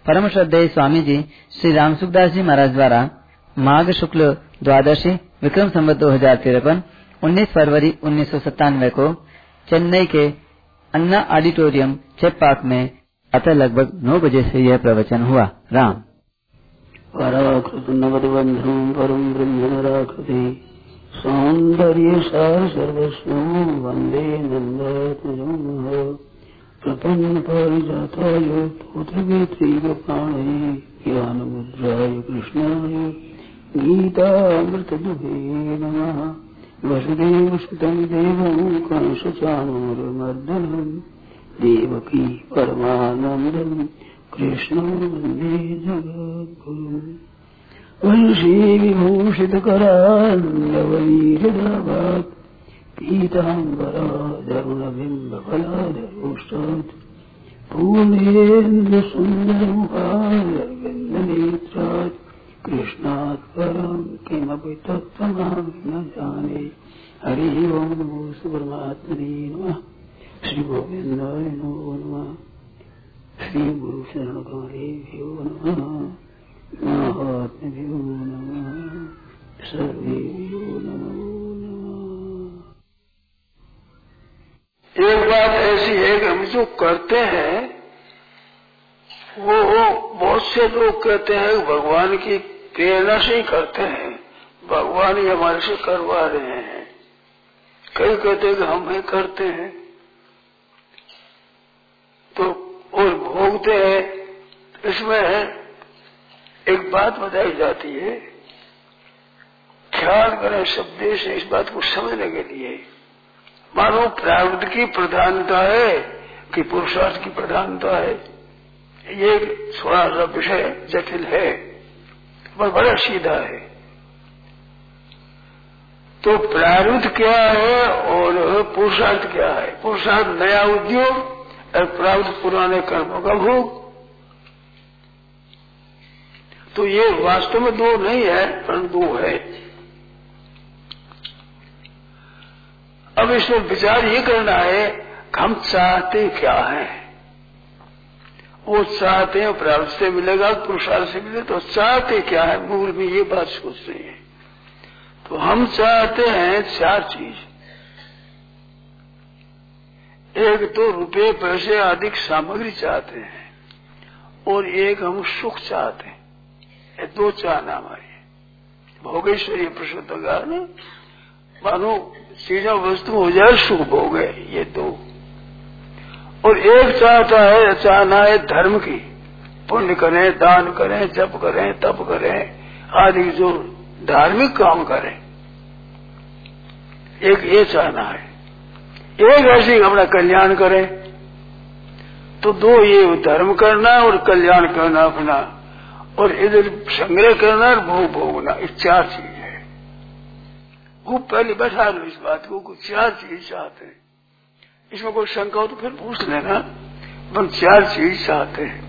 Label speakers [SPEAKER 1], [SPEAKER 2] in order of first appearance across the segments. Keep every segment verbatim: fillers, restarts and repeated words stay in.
[SPEAKER 1] परम श्रद्धेय स्वामी जी श्री राम सुखदास जी महाराज द्वारा माघ शुक्ल द्वादशी विक्रम संवत दो हजार तिरपन उन्नीस फरवरी उन्नीस सौ सत्तानवे को चेन्नई के अन्ना ऑडिटोरियम चेपाक में अतः लगभग नौ बजे से यह प्रवचन हुआ। राम
[SPEAKER 2] पराकृतनवद्बन्धुं परं ब्रह्मणराकृति सौन्दर्य सार सर्वस्वं वन्दे नन्दात्मजं प्रपन्न पारिजाताय पुत्रवेत्रैकपाणये ज्ञानमुद्राय कृष्णाय गीतामृतदुहे नमः। वसुदेवसुतं देवं कंसचाणूरमर्दनं देवकी परमानन्दं कृष्णं वन्दे जगद्गुरुं। वंशीविभूषितकरान्नवनीहृदाभात् पीताम्बराधरुणबिम्बफलाधरोष्टात् पूर्णेन्द्रसुन्दरमुखारविन्दनेत्रात् कृष्णात् परं किमपि तत्त्वमहं न जाने। हरि ओं नमो परमात्मने नमः। श्री गोविन्दाय नमो नमः। श्री गुरु शरणकमलेभ्यो नमः। महात्म्यो नमः। सर्वेभ्यो नमो नमः। एक बात ऐसी है कि हम जो करते हैं वो बहुत से लोग कहते हैं भगवान की प्रेरणा से ही करते हैं, भगवान ही हमारे से करवा रहे हैं। कई कहते हैं कि हम ही करते हैं तो और भोगते हैं। इसमें एक बात बताई जाती है, ख्याल करें शब्द से इस बात को समझने के लिए। मानो प्रारब्ध की प्रधानता है कि पुरुषार्थ की प्रधानता है, ये थोड़ा सा विषय जटिल है पर बड़ा सीधा है। तो प्रारब्ध क्या है और पुरुषार्थ क्या है? पुरुषार्थ नया उद्योग और प्रारब्ध पुराने कर्मों का भोग। तो ये वास्तव में दो नहीं है परंतु दो है। अब इसमें विचार ये करना है कि हम चाहते क्या है। वो चाहते हैं प्रारब्ध से मिलेगा, पुरुषार्थ से मिले, तो चाहते क्या है? मूल में ये बात सोचते हैं। तो हम चाहते हैं चार चीज। एक तो रुपए पैसे आदि सामग्री चाहते हैं और एक हम सुख चाहते हैं। ये दो चाहना हमारी भोगेश्वरी प्रशुद्ध ज्ञान, मानो चीजें वस्तु हो जाए सुख भोग है, ये दो। और एक चाहता है चाहना है धर्म की, पुण्य करें, दान करें, जप करें, तप करें आदि जो धार्मिक काम करें, एक ये चाहना है। एक ऐसे अपना कल्याण करें। तो दो ये धर्म करना और कल्याण करना अपना, और इधर संग्रह करना और भोग भोगना, ये चार चीज है। वो पहले बैठा लो इस बात को, कुछ चार चीज चाहते हैं। इसमें कोई शंका हो तो फिर पूछ लेना। हम चार चीज चाहते हैं,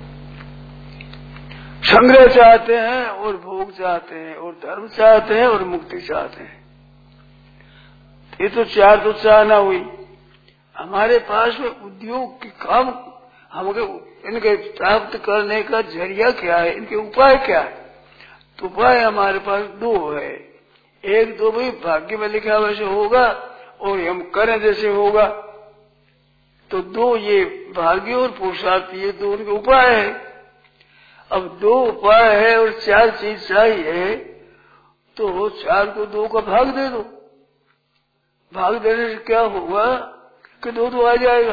[SPEAKER 2] संग्रह चाहते हैं और भोग चाहते हैं और धर्म चाहते हैं और मुक्ति चाहते हैं। ये तो चार तो चाहना हुई। हमारे पास में उद्योग की काम, हमके इनके प्राप्त करने का जरिया क्या है, इनके उपाय क्या है? तो उपाय हमारे पास दो है। एक तो भाई भाग्य में लिखा वैसे होगा और हम करें जैसे होगा। तो दो ये भाग्य और पुरुषार्थ, ये दो उनके उपाय है। अब दो उपाय है और चार चीज चाहिए, तो चार को दो का भाग दे दो। भाग देने से क्या होगा कि दो तो आ जाएगा।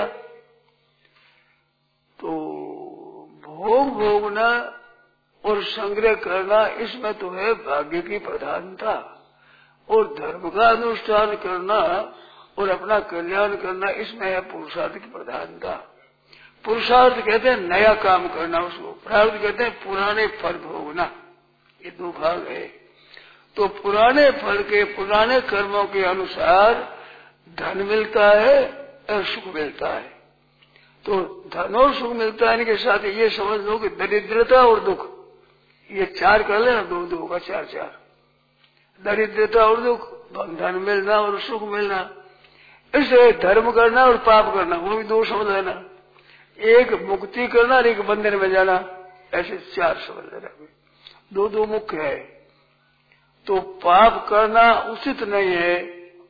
[SPEAKER 2] तो भोग भोगना और संग्रह करना, इसमें तो है भाग्य की प्रधानता, और धर्म का अनुष्ठान करना और अपना कल्याण करना, इसमें है पुरुषार्थ की प्रधानता। पुरुषार्थ कहते हैं नया काम करना, उसको प्रारब्ध कहते हैं पुराने फल भोगना। ये दो भाग है। तो पुराने फल के, पुराने कर्मों के अनुसार धन मिलता है और सुख मिलता है। तो धन और सुख मिलता है, इनके साथ ये समझ लो कि दरिद्रता और दुख, ये चार कर लेना, दो दो का चार चार। दरिद्रता और दुख, धन मिलना और सुख मिलना। इसे धर्म करना और पाप करना, वो भी दो समझ लेना। एक मुक्ति करना और एक बंधन में जाना। ऐसे चार शब्द रहे, दो दो मुख्य है। तो पाप करना उचित नहीं है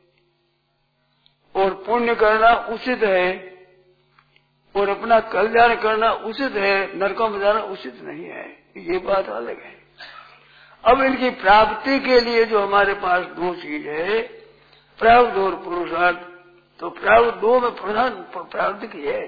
[SPEAKER 2] और पुण्य करना उचित है और अपना कल्याण करना उचित है, नरकों में जाना उचित नहीं है, ये बात अलग है। अब इनकी प्राप्ति के लिए जो हमारे पास दो चीज है, प्रारब्ध और पुरुषार्थ, तो प्रारब्ध दो में प्रधान प्रारब्ध की है।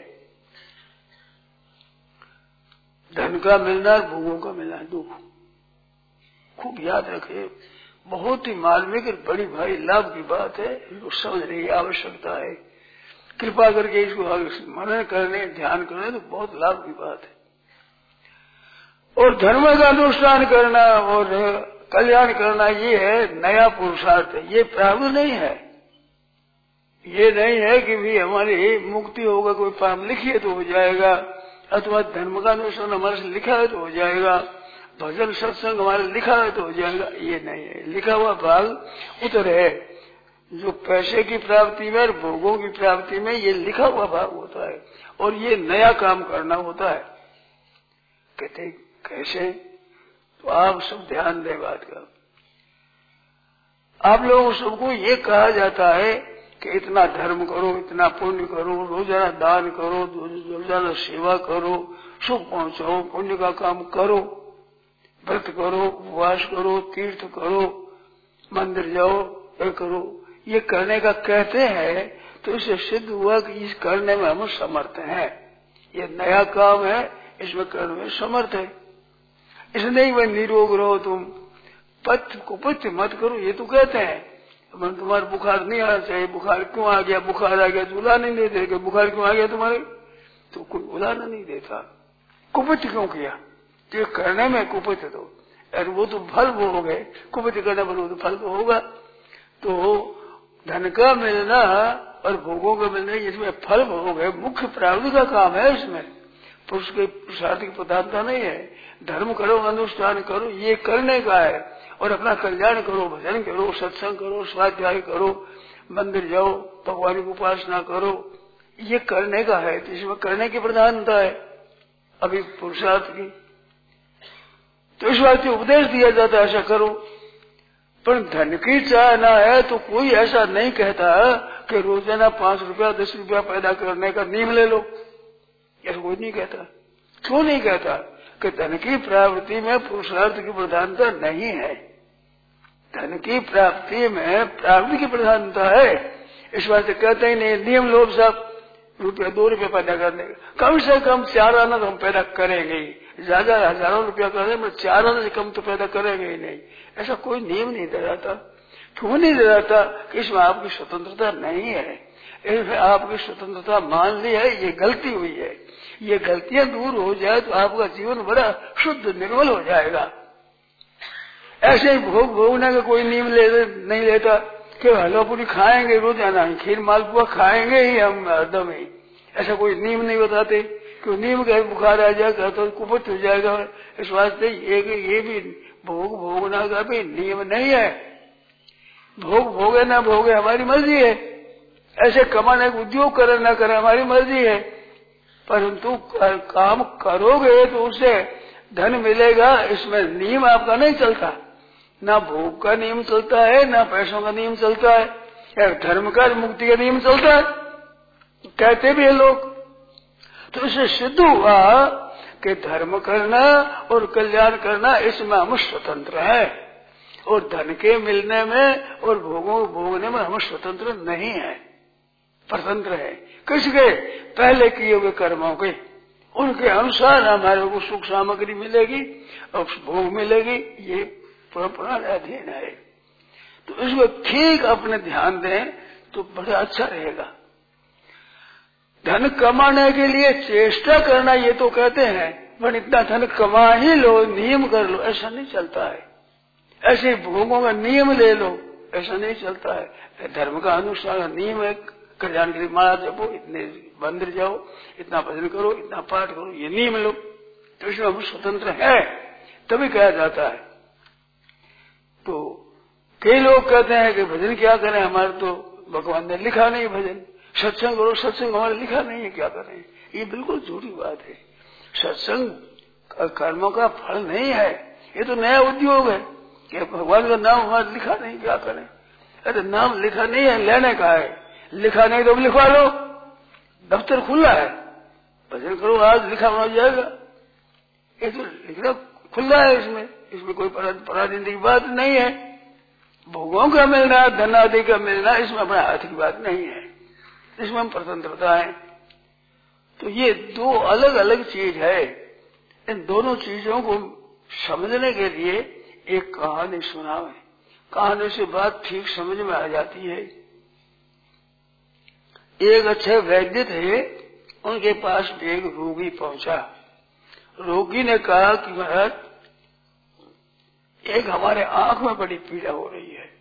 [SPEAKER 2] धन का मिलना और भोगों का मिलना दो, खूब याद रखे, बहुत ही मार्मिक और बड़ी भाई लाभ की बात है, इनको समझने की आवश्यकता है। कृपा करके इसको मनन करने, ध्यान करने तो बहुत लाभ की बात है। और धर्म का अनुष्ठान करना और कल्याण करना ये है नया पुरुषार्थ है, ये प्रारब्ध नहीं है। ये नहीं है कि भी हमारी मुक्ति होगा, कोई पाप लिखिए तो हो जाएगा, अथवा धर्म का अनुष्ठान हमारे से लिखा है तो हो जाएगा, भजन सत्संग हमारे लिखा है तो हो जाएगा, ये नहीं है। लिखा हुआ भाग उतर है, जो पैसे की प्राप्ति में और भोगों की प्राप्ति में ये लिखा हुआ भाग होता है, और ये नया काम करना होता है। कहते कैसे? तो आप सब ध्यान दें बात का। आप लोगों सबको ये कहा जाता है कि इतना धर्म करो, इतना पुण्य करो, रोजाना दान करो, रोजाना सेवा करो, सुख पहुंचाओ, पुण्य का काम करो, व्रत करो, उपवास करो, तीर्थ करो, मंदिर जाओ, ये करो। ये करने का कहते हैं तो इससे सिद्ध हुआ कि इस करने में हम समर्थ हैं, ये नया काम है, इसमें करने में समर्थ है। इसलिए वह निरोग रहो, तुम पथ्य कुपथ्य मत करो, ये तो कहते हैं। मन तुम्हारा बुखार नहीं आना चाहिए, बुखार क्यों आ गया, बुखार आ गया तो उलाना नहीं देते, बुखार क्यों आ गया तुम्हारे, तो कोई उलाना नहीं देता। कुपथ्य क्यों किया? तो करने में कुपथ्य तो, अरे वो तो फल वो हो गए, कुपथ्य करने पर वो तो फल तो होगा। तो धन का मिलना और भोगों का मिलना, इसमें फल हो गए, मुख्य प्रारब्ध का काम है। इसमें पुरुष के पुरुषार्थ की प्रधानता नहीं है। धर्म करो, अनुष्ठान करो, ये करने का है, और अपना कल्याण करो, भजन करो, सत्संग करो, स्वाध्याय करो, मंदिर जाओ, भगवान की उपासना करो, ये करने का है। तो इसमें करने की प्रधानता है अभी पुरुषार्थ की। तो इस बात से उपदेश दिया जाता है ऐसा करो। पर धन की चाहना है तो कोई ऐसा नहीं कहता कि रोजाना पांच रुपया दस रुपया पैदा करने का नियम ले लो, ऐसा कोई नहीं कहता। क्यों नहीं कहता? कि धन की प्राप्ति में पुरुषार्थ की प्रधानता नहीं है, धन की प्राप्ति में प्राप्ति की प्रधानता है। इस बात से कहते ही नहीं नियम लोग सब रुपया दो रुपया पैदा करने का, कम से कम चार आना तो हम पैदा करेंगे ही, ज्यादा हजारों रुपया करने में चार आना से कम तो पैदा करेंगे ही नहीं, ऐसा कोई नियम नहीं दे जाता। क्यों नहीं दे जाता? कि इसमें आपकी स्वतंत्रता नहीं है। इसमें आपकी स्वतंत्रता मान ली है, ये गलती हुई है। ये गलतियां दूर हो जाए तो आपका जीवन बड़ा शुद्ध निर्मल हो जाएगा। ऐसे ही भोग भोगने का कोई नियम ले, नहीं लेता कि हलवा पूरी खाएंगे रोजाना, खीर मालपुआ खाएंगे ही हम हरदम ही, ऐसा कोई नियम नहीं बताते। क्यों नियम का बुखार आ जाएगा तो कुपथ हो जाएगा। इस वास्ते ये, ये भी भोग भोगना का भी नियम नहीं है। भोग भोगे ना भोगे हमारी मर्जी है, ऐसे कमाने का उद्योग करे ना करे हमारी मर्जी है, परंतु काम करोगे तो उससे धन मिलेगा, इसमें नियम आपका नहीं चलता। ना भोग का नियम चलता है, ना पैसों का नियम चलता है, या धर्म का मुक्ति का नियम चलता है, कहते भी है लोग। तो इससे सिद्ध हुआ कि धर्म करना और कल्याण करना इसमें हम स्वतंत्र है, और धन के मिलने में और भोगों भोगने में हम स्वतंत्र नहीं है, स्वतंत्र है। किसके? पहले किए हुए कर्मों के, उनके अनुसार हमारे को सुख सामग्री मिलेगी और भोग मिलेगी, ये परंपरा अधीन है। तो इसको ठीक अपने ध्यान दें तो बड़ा अच्छा रहेगा। धन कमाने के लिए चेष्टा करना ये तो कहते हैं, पर इतना धन कमा ही लो, नियम कर लो, ऐसा नहीं चलता है। ऐसे भोगों का नियम ले लो, ऐसा नहीं चलता है। धर्म का अनुष्ठान नियम है, कल्याण के लिए माला जपो, इतने मंदिर जाओ, इतना भजन करो, इतना पाठ करो, ये नियम लो। तो इसमें हम स्वतंत्र है, तभी कहा जाता है। तो कई लोग कहते हैं कि भजन क्या करें, हमारे तो भगवान ने लिखा नहीं भजन, सत्संग करो, सत्संग हमारे लिखा नहीं है, क्या करें। ये बिल्कुल झूठी बात है। सत्संग कर्मों का फल नहीं है, ये तो नया उद्योग है कि भगवान का नाम हमारा लिखा नहीं, क्या करें? अरे नाम लिखा नहीं है, लेने का है, लिखा नहीं तो लिखवा लो, दफ्तर खुला है, भजन करो, आज लिखा हो जाएगा। ये तो लिखना खुला है, इसमें इसमें कोई पराधीन की बात नहीं है। भोगों का मिलना, धन आदि का मिलना, इसमें अपना हाथ की बात नहीं है, इसमें हम स्वतंत्रता है। तो ये दो अलग अलग चीज है। इन दोनों चीजों को समझने के लिए एक कहानी सुनावे, कहानी से बात ठीक समझ में आ जाती है। एक अच्छे वैद्य थे, उनके पास एक रोगी पहुंचा। रोगी ने कहा कि महाराज, एक हमारे आंख में बड़ी पीड़ा हो रही है,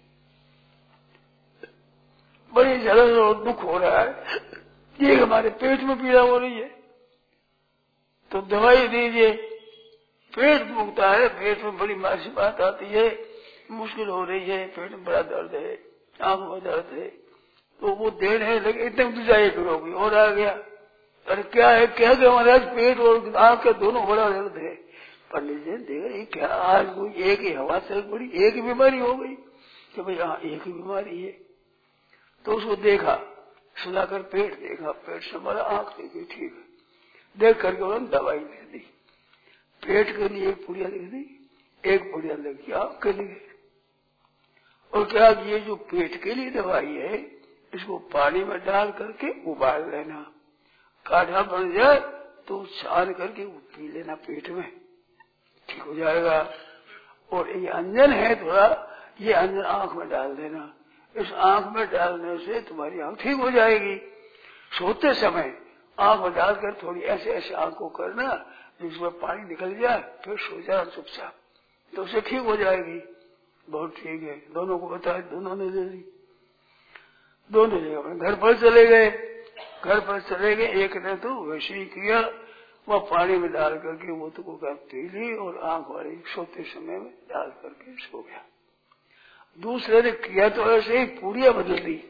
[SPEAKER 2] बड़ी जलन और दुख हो रहा है, एक हमारे पेट में पीड़ा हो रही है, तो दवाई दीजिए। पेट दुखता है, पेट में बड़ी मासी बात आती है, मुश्किल हो रही है, पेट में बड़ा दर्द है, आंख में दर्द है, तो वो देने लगे। इतने दूसरा एक रोगी और आ गया। अरे क्या है? क्या क्या महाराज, पेट और आंख का दोनों बड़ा दर्द है। पंडित जी देखा ये क्या, आज कोई एक ही हवा से बड़ी एक ही बीमारी हो गई कि भाई हाँ एक ही बीमारी है। तो उसको देखा, सुनाकर पेट देखा, पेट से बड़ा, आंख देखी, ठीक है। देख करके उन्होंने दवाई लिख दी, पेट के लिए एक पुड़िया लिख दी, एक पुड़िया लिख दी आंख के लिए। और क्या, ये जो पेट के लिए दवाई है, इसको पानी में डाल करके उबाल लेना, काढ़ा बन जाए तो छान करके पी लेना, पेट में ठीक हो जाएगा। और ये अंजन है थोड़ा, ये अंजन आंख में डाल देना, इस आंख में डालने से तुम्हारी आंख ठीक हो जाएगी। सोते समय आंख में डालकर थोड़ी ऐसे ऐसे आंख को करना जिसमें पानी निकल जाए, फिर सो जाए चुपचाप, तो उसे ठीक हो जाएगी। बहुत ठीक है, दोनों को बताया, दोनों ने दे दी। दोनों जगह अपने घर पर चले गए। घर पर चले गए, एक ने तो वैसे ही किया, वह पानी में डाल करके वो तो को पी ली और आंख वाली सोते समय में डाल करके सो गया। दूसरे ने किया तो ऐसे ही पूड़ियां बदल दी,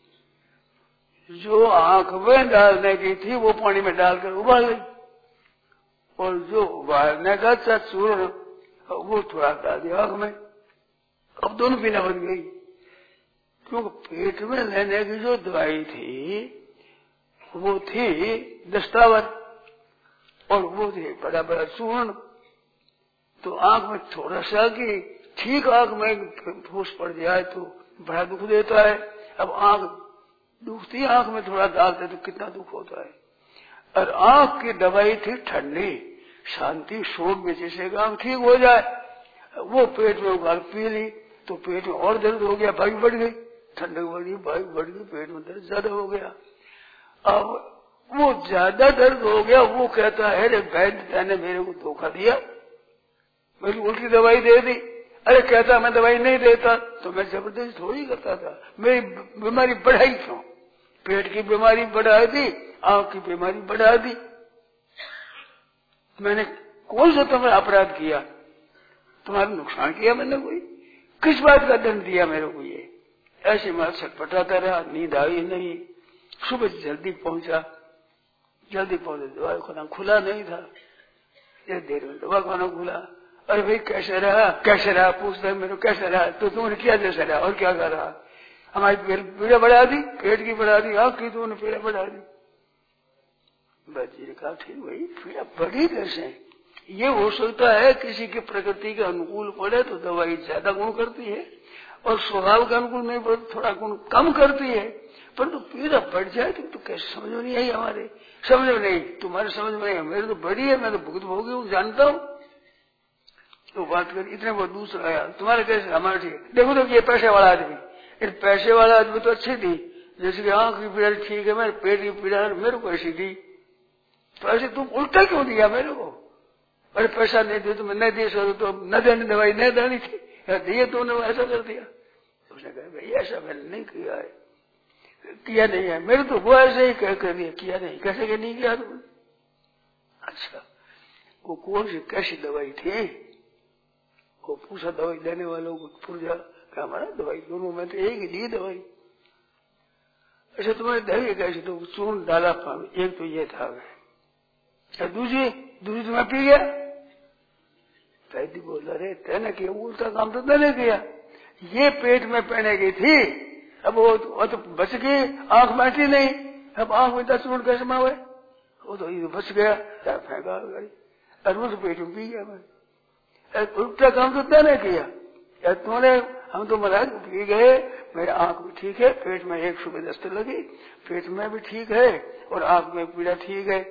[SPEAKER 2] जो आंख में डालने की थी वो पानी में डालकर उबाल ली, और जो उबालने का था चूर्ण वो थोड़ा डाल दिया आंख में। अब दोनों पीना बन गई, क्योंकि पेट में लेने की जो दवाई थी वो थी दस्तावर और वो थे बड़ा बड़ा चूर्ण। तो आंख में थोड़ा सा कि ठीक आंख में फूस पड़ जाए तो बड़ा दुख देता है। अब आंख दुखती, आंख में थोड़ा डालते तो कितना दुख होता है। और आंख की दवाई थी ठंडी, शांति, शोक में जैसे आंख ठीक हो जाए। वो पेट में उबाल पी ली तो पेट में और दर्द हो गया, भाई बढ़ गई, ठंडक बढ़ी, भाई बढ़ गई, पेट में दर्द ज्यादा हो गया। अब वो ज्यादा दर्द हो गया, वो कहता है रे वैद्य ने मेरे को धोखा दिया, मेरी उल्टी दवाई दे दी। अरे कहता मैं दवाई नहीं देता, तो मैं जबरदस्ती थोड़ी करता था, मेरी बीमारी बढ़ाई क्यों? पेट की बीमारी बढ़ा दी, आंख की बीमारी बढ़ा दी, मैंने कौन सा तुम्हें अपराध किया? तुम्हारा नुकसान किया मैंने कोई? किस बात का दंड दिया मेरे को? ये ऐसे मैं छटपटाता रहा, नींद आई नहीं। सुबह जल्दी पहुंचा, जल्दी पहुंचे, दवा खाना खुला नहीं था, एक देर में दवा खाना खुला। अरे भाई कैसे रहा, कैसे रहा पूछते मेरे, कैसे रहा? तो तुमने क्या जैसे रहा और क्या कर रहा? हमारी पीड़ा बढ़ा दी, पेट की बढ़ा दी, आंख की तुमने पीड़ा बढ़ा दी। बच्ची ने कहा ठीक भाई, पीड़ा बढ़ी कैसे? ये हो सकता है किसी की प्रकृति के अनुकूल पड़े तो दवाई ज्यादा गुण करती है, और स्वभाव के अनुकूल नहीं पड़े थोड़ा गुण कम करती है। परंतु तो पीड़ा बढ़ जाए तो, तो कैसे समझ में नहीं आई? हमारे समझ में नहीं, तुम्हारे समझ में नहीं, मेरे तो बड़ी है, मैं तो भुगत भोगी हूँ, जानता हूँ। तो बात कर इतने बहुत दूसरा आया, तुम्हारे कैसे हमारे ठीक। देखो तो ये पैसे वाला आदमी, इस पैसे वाला आदमी तो अच्छी थी, जैसे कि आंख की पीड़ा ठीक है, मेरे पेट की पीड़ा मेरे को ऐसी थी, तो ऐसे तुम उल्टा क्यों दिया मेरे को? अरे पैसा नहीं दे तो मैं नहीं दे सकता, तो न देने दवाई नहीं देनी थी, दिए तुमने ऐसा कर दिया। उसने कहा भाई ऐसा मैंने नहीं किया है, किया नहीं है, मेरे तो वो ऐसे ही कह कर दिया, किया नहीं। कैसे कि नहीं किया तुमने? अच्छा वो कौन सी कैसी दवाई थी? वो पूछा दवाई देने वालों को, पूछा क्या हमारा दवाई दोनों में तो एक ही दी दवाई। अच्छा तुम्हारे दवाई कैसी? तो चूर्ण डाला पानी, एक तो ये था, दूसरी दूसरी तुम्हें पी गया, वैद्य बोला, अरे तेने किया उल्टा काम तो तेने किया, ये पेट में पहने गई थी, अब वो, वो तो बच गई, आंख बैठी नहीं, अब आंख में दस मिनट कैसे में हुए, वो तो ये बच गया, क्या फेंका गई, और वो तो पेट में पी गया। मैं उल्टा काम तो तेने किया, या तूने, हम तो महाराज पी गए, मेरे आंख भी ठीक है, पेट में एक सुबह दस्त लगी, पेट में भी ठीक है और आंख में पीड़ा ठीक है।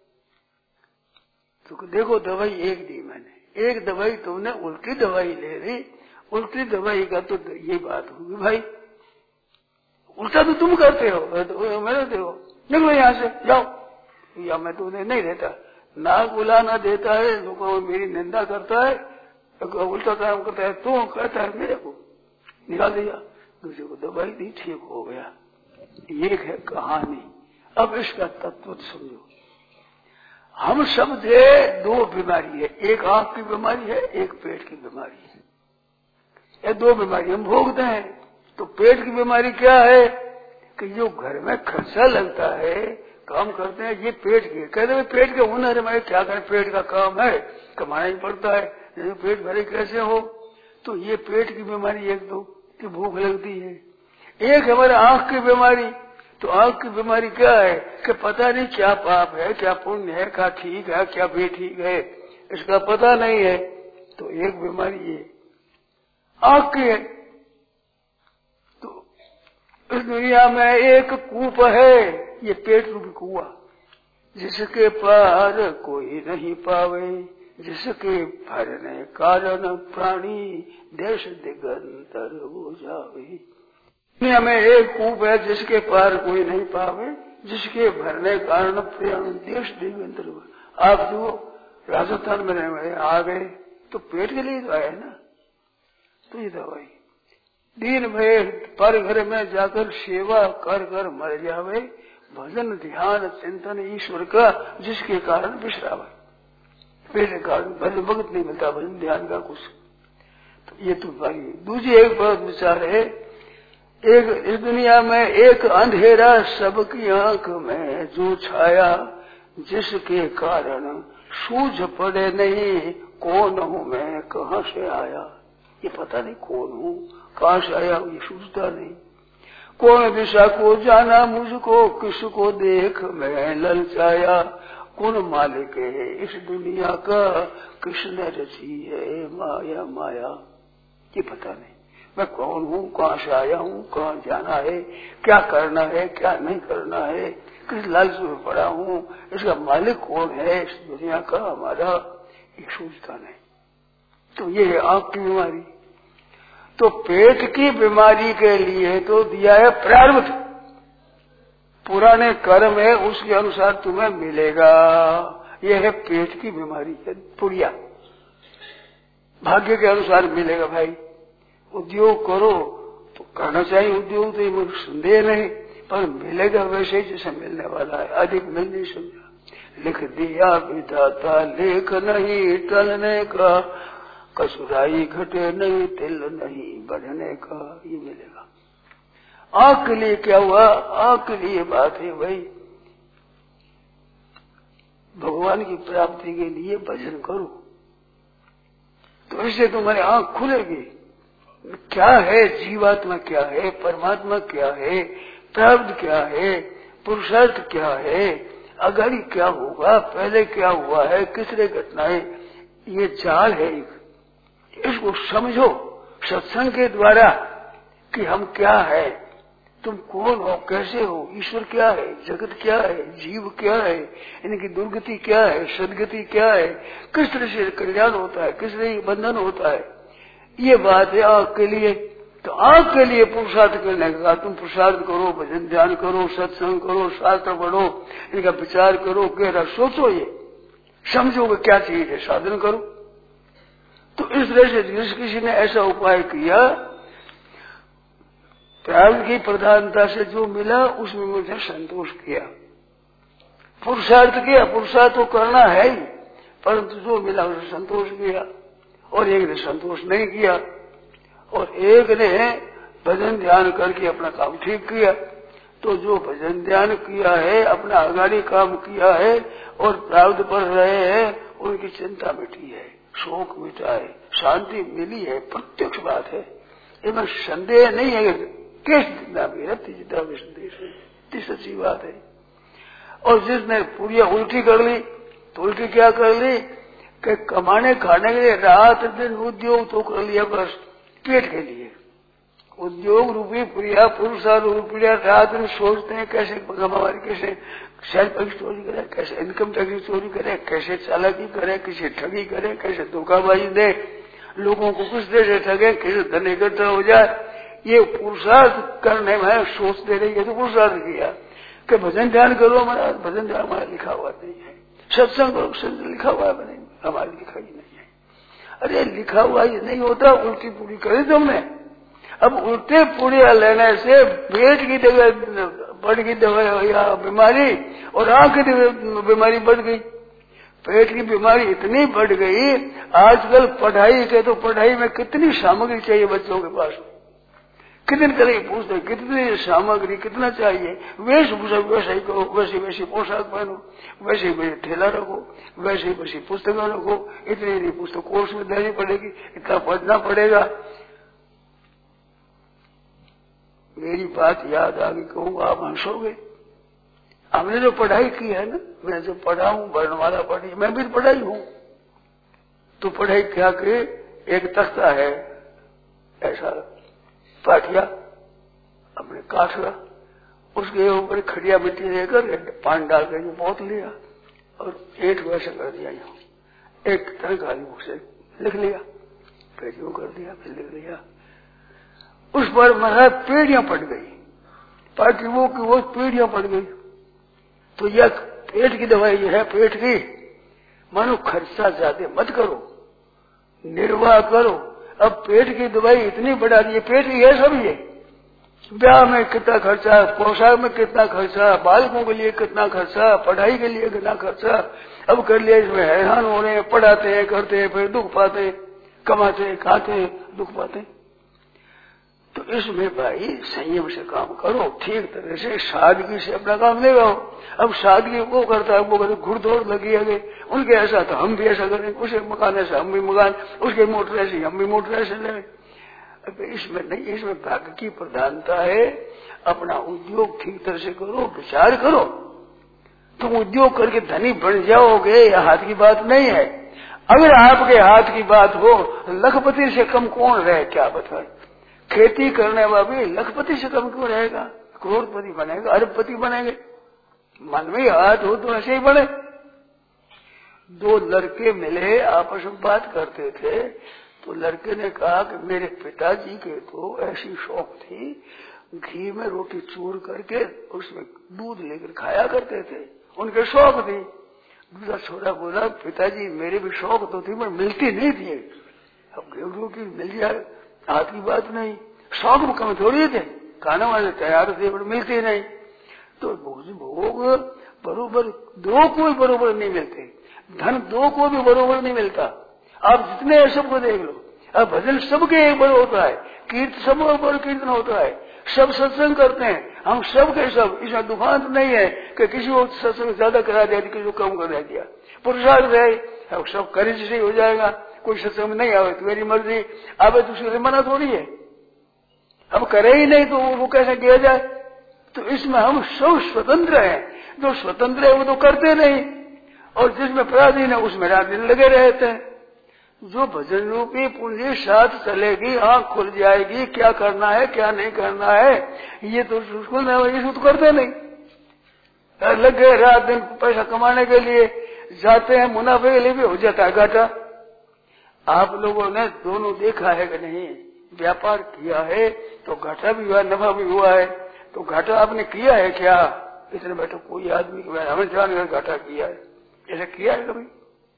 [SPEAKER 2] तो देखो दवाई एक दी मैंने, एक दवाई तुमने उल्टी दवाई ले ली, उल्टी दवाई का तो ये बात होगी भाई, उल्टा तो तुम करते हो, तो मैंने देखो निकलो यहाँ से जाओ, या मैं तुम्हें नहीं देता, नाक बुलाना देता है, लोगों मेरी निंदा करता है, उल्टा काम करता है, तो कहता है मेरे को निकाल दिया, दूसरे को दवाई दी, ठीक हो गया। ये है कहानी। अब इसका तत्व समझो, हम सब दे दो बीमारी है, एक आंख की बीमारी है, एक पेट की बीमारी है, ये दो बीमारी हम भोगते हैं। तो पेट की बीमारी क्या है कि जो घर में खर्चा लगता है, काम करते हैं, ये पेट की, कहते हैं पेट के हुनर है, क्या करें, पेट का काम है, कमाना ही पड़ता है, नहीं पेट भरे कैसे हो। तो ये पेट की बीमारी एक दो की भूख लगती है। एक हमारे आंख की बीमारी, तो आंख की बीमारी क्या है कि पता नहीं क्या पाप है, क्या पुण्य है, क्या ठीक है, क्या बेठीक है, इसका पता नहीं है। तो एक बीमारी ये आंख की है। तो इस दुनिया में एक कूप है, ये पेट रूपी कुआं, जिसके पार कोई नहीं पावे, जिसके भरने कारण प्राणी देश दिगंतर हो जावे। दुनिया में एक कूप है जिसके पार कोई नहीं पावे, जिसके भरने कारण प्राणी देश दिगंतर हो। आप जो राजस्थान में रहे आ गए तो पेट के लिए तो आए ना, तो ये दवाई दिन भर पर घर में जाकर सेवा कर कर मर जावे, भजन ध्यान चिंतन ईश्वर का, जिसके कारण विश्रावे, पेट के कारण भजन भगत नहीं मिलता, भजन ध्यान का कुछ। तो ये तो भाई दूसरी एक बात विचार है, एक इस दुनिया में एक अंधेरा सबकी आंख में जो छाया, जिसके कारण सूझ पड़े नहीं कौन हूँ मैं, कहाँ से आया, ये पता नहीं कौन हूँ, कहाँ से आया, ये सूझता नहीं। कौन दिशा को जाना मुझको, किसको देख मैं ललचाया, कौन मालिक है इस दुनिया का, किसने रची है माया माया, ये पता नहीं। मैं कौन हूँ, कहाँ से आया हूँ, कहाँ जाना है, क्या करना है, क्या नहीं करना है, किस लालच में पड़ा हूँ, इसका मालिक कौन है इस दुनिया का हमारा, ये सोचता नहीं। तो ये है आंख की बीमारी। तो पेट की बीमारी के लिए तो दिया है प्रारब्ध, पुराने कर्म है उसके अनुसार तुम्हें मिलेगा। यह है पेट की बीमारी है, पुड़िया भाग्य के अनुसार मिलेगा। भाई उद्योग करो तो करना चाहिए, उद्योग तो ये संदेह नहीं, पर मिलेगा वैसे जैसे मिलने वाला है, अधिक मिल नहीं समझा। लिख दिया विधाता लेख नहीं टलने का, कसुराई घटे नहीं तिल नहीं बढ़ने का, ये मिलेगा। आंख के लिए क्या हुआ, आंख के लिए बात है भाई, भगवान की प्राप्ति के लिए भजन करो, तो इससे तुम्हारी आंख खुलेगी। क्या है जीवात्मा, क्या है परमात्मा, क्या है प्राप्त, क्या है पुरुषार्थ, क्या है अगाड़ी क्या होगा, पहले क्या हुआ है, किसने घटनाएं, ये चाल है एक। इसको समझो सत्संग के द्वारा कि हम क्या है, तुम कौन हो, कैसे हो, ईश्वर क्या है, जगत क्या है, जीव क्या है, इनकी दुर्गति क्या है, सदगति क्या है, किस तरह से कल्याण होता है, किस तरह से बंधन होता है, ये बात है आंख के लिए। तो आंख के लिए पुरुषार्थ करने का, तुम पुरुषार्थ करो, भजन ध्यान करो, सत्संग करो, शास्त्र पढ़ो, इनका विचार करो, गहरा सोचो, ये समझोगे क्या चीज है, साधन करो। तो इस तरह से जिस किसी ने ऐसा उपाय किया, प्रारब्ध की प्रधानता से जो मिला उसमें मुझे संतोष किया, पुरुषार्थ किया, पुरुषार्थ तो करना है ही, परंतु जो मिला उसे संतोष किया। और एक ने संतोष नहीं किया, और एक ने भजन ध्यान करके अपना काम ठीक किया। तो जो भजन ध्यान किया है, अपना अगाड़ी काम किया है और प्रारब्ध पर रहे हैं, उनकी चिंता मिटी है, शोक मिटाए, शांति मिली है, प्रत्यक्ष बात है, इसमें संदेह नहीं है। किस जितना भी रत्ती जितना भी संदेश है, इतनी सच्ची बात है। और जिसने पूरियां उल्टी कर ली तो उल्टी क्या कर ली कि कमाने खाने के लिए रात दिन उद्योग तो कर लिया, बस पेट के लिए उद्योग रूपी प्रिया पुरुषारूपी प्रिया रात दिन सोचते हैं कैसे हमारी, कैसे सेल्फ टैक्स चोरी करे, कैसे इनकम टैक्स चोरी करे, कैसे चालाकी करे, कैसे ठगी करे, कैसे धोखाबाजी दे, लोगों को कुछ दे से ठगे, कैसे धन इकट्ठा हो जाए। ये पुरुषार्थ करने में सोच दे रही है तो पुरुषार्थ किया कि भजन ध्यान करो, हमारा भजन ध्यान हमारा लिखा हुआ नहीं है, सत्संग करो सत्संग लिखा हुआ नहीं, हमारी लिखा ही नहीं है। अरे लिखा हुआ ये नहीं होता, उल्टी पूरी करे तुमने। अब उल्टे पूड़िया लेने से पेट की दवा बढ़ गई, दवा बीमारी, और आंख की बीमारी बढ़ गई। पेट की बीमारी इतनी बढ़ गई, आजकल पढ़ाई के तो पढ़ाई में कितनी सामग्री चाहिए बच्चों के पास, कितने तरह की पूछते, कितनी सामग्री कितना चाहिए, वेशभूषा वैसे ही करो, वैसी वैसी पोशाक पहनो, वैसे वैसे ठेला रखो, वैसे वैसी पुस्तकें रखो, इतनी इतनी पुस्तक कोर्स में देनी पड़ेगी, इतना पढ़ना पड़ेगा। मेरी बात याद आ गई, कहूँगा आप हंसोगे। हमने जो पढ़ाई की है ना, मैं जो पढ़ा हूँ, वर्णमाला पढ़ी, मैं भी पढ़ाई हूँ, तो पढ़ाई क्या कि एक तख्ता है ऐसा पाठिया, अपने काटला, उसके ऊपर खड़िया मिट्टी लेकर पानी डाल कर बहुत लिया और एक वैसा कर दिया, यहाँ एक तरह का से लिख लिया, फिर यूं कर दिया, फिर लिख लिया। उस पर महाराज पेड़ियां पड़ गई, ताकि वो की वो पेड़ियां पड़ गई। तो यह पेट की दवाई है, पेट की, मानो खर्चा ज्यादा मत करो, निर्वाह करो। अब पेट की दवाई इतनी बढ़ा दी है, पेट की है सब, ये ब्याह में कितना खर्चा, पोशाक में कितना खर्चा, बालकों के लिए कितना खर्चा, पढ़ाई के लिए कितना खर्चा। अब कर लिया, इसमें हैरान हो रहे हैं, पढ़ाते हैं, करते हैं, फिर दुख पाते हैं, कमाते हैं, खाते हैं, दुख पाते हैं। तो इसमें भाई संयम से काम करो, ठीक तरह से सादगी से अपना काम ले आओ। अब सादगी वो करता है, वो कहते घुड़दौड़ लगी है, उनके ऐसा तो हम भी ऐसा करें, उसे मकान ऐसा हम भी मकान, उसके मोटर ऐसी हम भी मोटर ऐसे लें। अब इसमें नहीं, इसमें भाग्य की प्रधानता है। अपना उद्योग ठीक तरह से करो, विचार करो, तुम उद्योग करके धनी बन जाओगे, यह हाथ की बात नहीं है। अगर आपके हाथ की बात हो, लखपति से कम कौन रहे, क्या बताए। खेती करने वाला भी लखपति से कम क्यों रहेगा, करोड़पति बनेगा, अरबपति बनेंगे। मन में हाथ हो तो ऐसे ही बने। दो लड़के मिले, आपस में बात करते थे, तो लड़के ने कहा कि मेरे पिताजी के तो ऐसी शौक थी, घी में रोटी चूर करके उसमें दूध लेकर खाया करते थे, उनके शौक थी। दूसरा छोरा बोला, पिताजी मेरे भी शौक तो थी, पर मिलती नहीं थी। अब घी रोटी मिल जाए हाथ की बात नहीं, शौक में कम थोड़ी थे, खाने वाले तैयार थे, पर मिलती नहीं। तो भोग बरोबर दो को भी बरोबर नहीं मिलते, धन दो को भी बरोबर नहीं मिलता। आप जितने सबको देख लो, अब भजन सबके एक बड़े होता है, कीर्तन सब बड़ कीर्तन होता है, सब सत्संग करते हैं, हम सब के सब। इसमें दुखांत नहीं है कि किसी को सत्संग ज्यादा करा दिया, किसी को कम करा दिया। पुरुषार्थ है, अब सब करे से हो जाएगा। कोई सत्संग में नहीं आवे तो मेरी मर्जी, आवे तो उसके मना थोड़ी है। अब करे ही नहीं तो वो कैसे किया जाए। तो इसमें हम सब स्वतंत्र हैं, जो स्वतंत्र है वो तो करते नहीं, और जिसमें पराधीन है उसमें रात दिन लगे रहते हैं। जो भजन रूपी पूंजी साथ चलेगी, आंख खुल जाएगी, क्या करना है क्या नहीं करना है, ये तो बिल्कुल ये तो करते नहीं। लगे रात दिन पैसा कमाने के लिए जाते हैं, मुनाफे के लिए भी हो जाता है घाटा। आप लोगों ने दोनों देखा है कि नहीं, व्यापार किया है तो घाटा भी हुआ, नफा भी हुआ है। तो घाटा आपने किया है क्या, इतने बैठो कोई आदमी हमें जानकर घाटा किया है, ऐसा किया है कभी?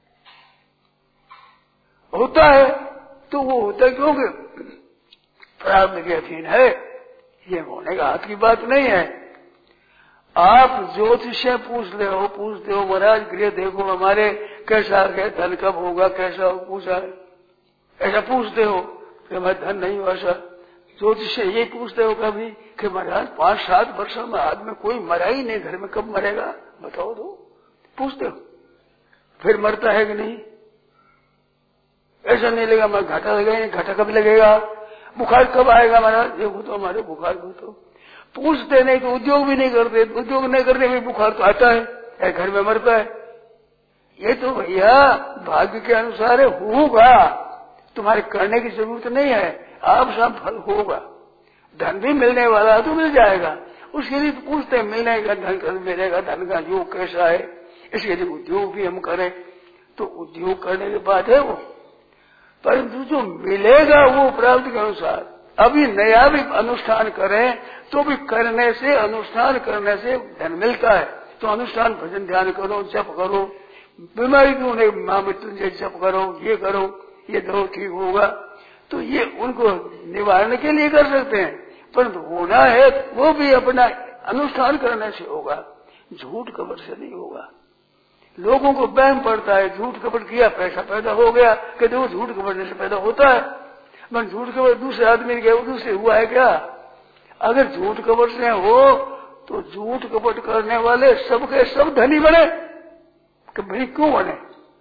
[SPEAKER 2] होता है तो वो होता क्योंकि प्रारब्ध के अधीन है, ये होने का हाथ की बात नहीं है। आप ज्योतिष से पूछ ले हो, पूछते हो महाराज गृह देखो हमारे कैसा है, धन कब होगा, कैसा हो, पूछा है, ऐसा पूछते हो कि हमारे धन नहीं हुआ सर। ज्योतिष से यही पूछते हो कभी कि महाराज पांच सात वर्षों में आदमी कोई मरा ही नहीं, घर में कब मरेगा बताओ तो, पूछते हो। फिर मरता है कि नहीं, ऐसा नहीं लगेगा मैं घाटा लगेगा, घाटा कब लगेगा, बुखार कब आएगा महाराज, देखो तो हमारे बुखार को तो पूछते नहीं, तो उद्योग भी नहीं करते, उद्योग नहीं करते भी बुखार तो आता है, घर में मरता है। ये तो भैया भाग्य के अनुसार होगा, तुम्हारे करने की जरूरत नहीं है, आप सब फल होगा। धन भी मिलने वाला है तो मिल जाएगा, उसके लिए तो पूछते हैं मिलने का धन कब मिलेगा, धन का योग कैसा है, इसके लिए उद्योग भी हम करें, तो उद्योग करने के बाद है वो, परंतु जो मिलेगा वो प्राप्ति के अनुसार। अभी नया भी अनुष्ठान करें तो भी करने से, अनुष्ठान करने से धन मिलता है, तो अनुष्ठान भजन ध्यान करो, जप करो, बीमारी भी उन्हें मां मृत्युंजय जप करो, ये करो, ये दो ठीक होगा, तो ये उनको निवारण के लिए कर सकते हैं, परंतु होना है वो भी अपना अनुष्ठान करने से होगा, झूठ कपट से नहीं होगा। लोगों को वहम पड़ता है, झूठ कपट किया पैसा पैदा हो गया, कहते वो झूठ कपट से पैदा होता है, मैं झूठ कपट दूसरे आदमी के दूसरे हुआ है क्या? अगर झूठ कपट से हो तो झूठ कपट करने वाले सबके सब धनी बने, कि भाई क्यों बने?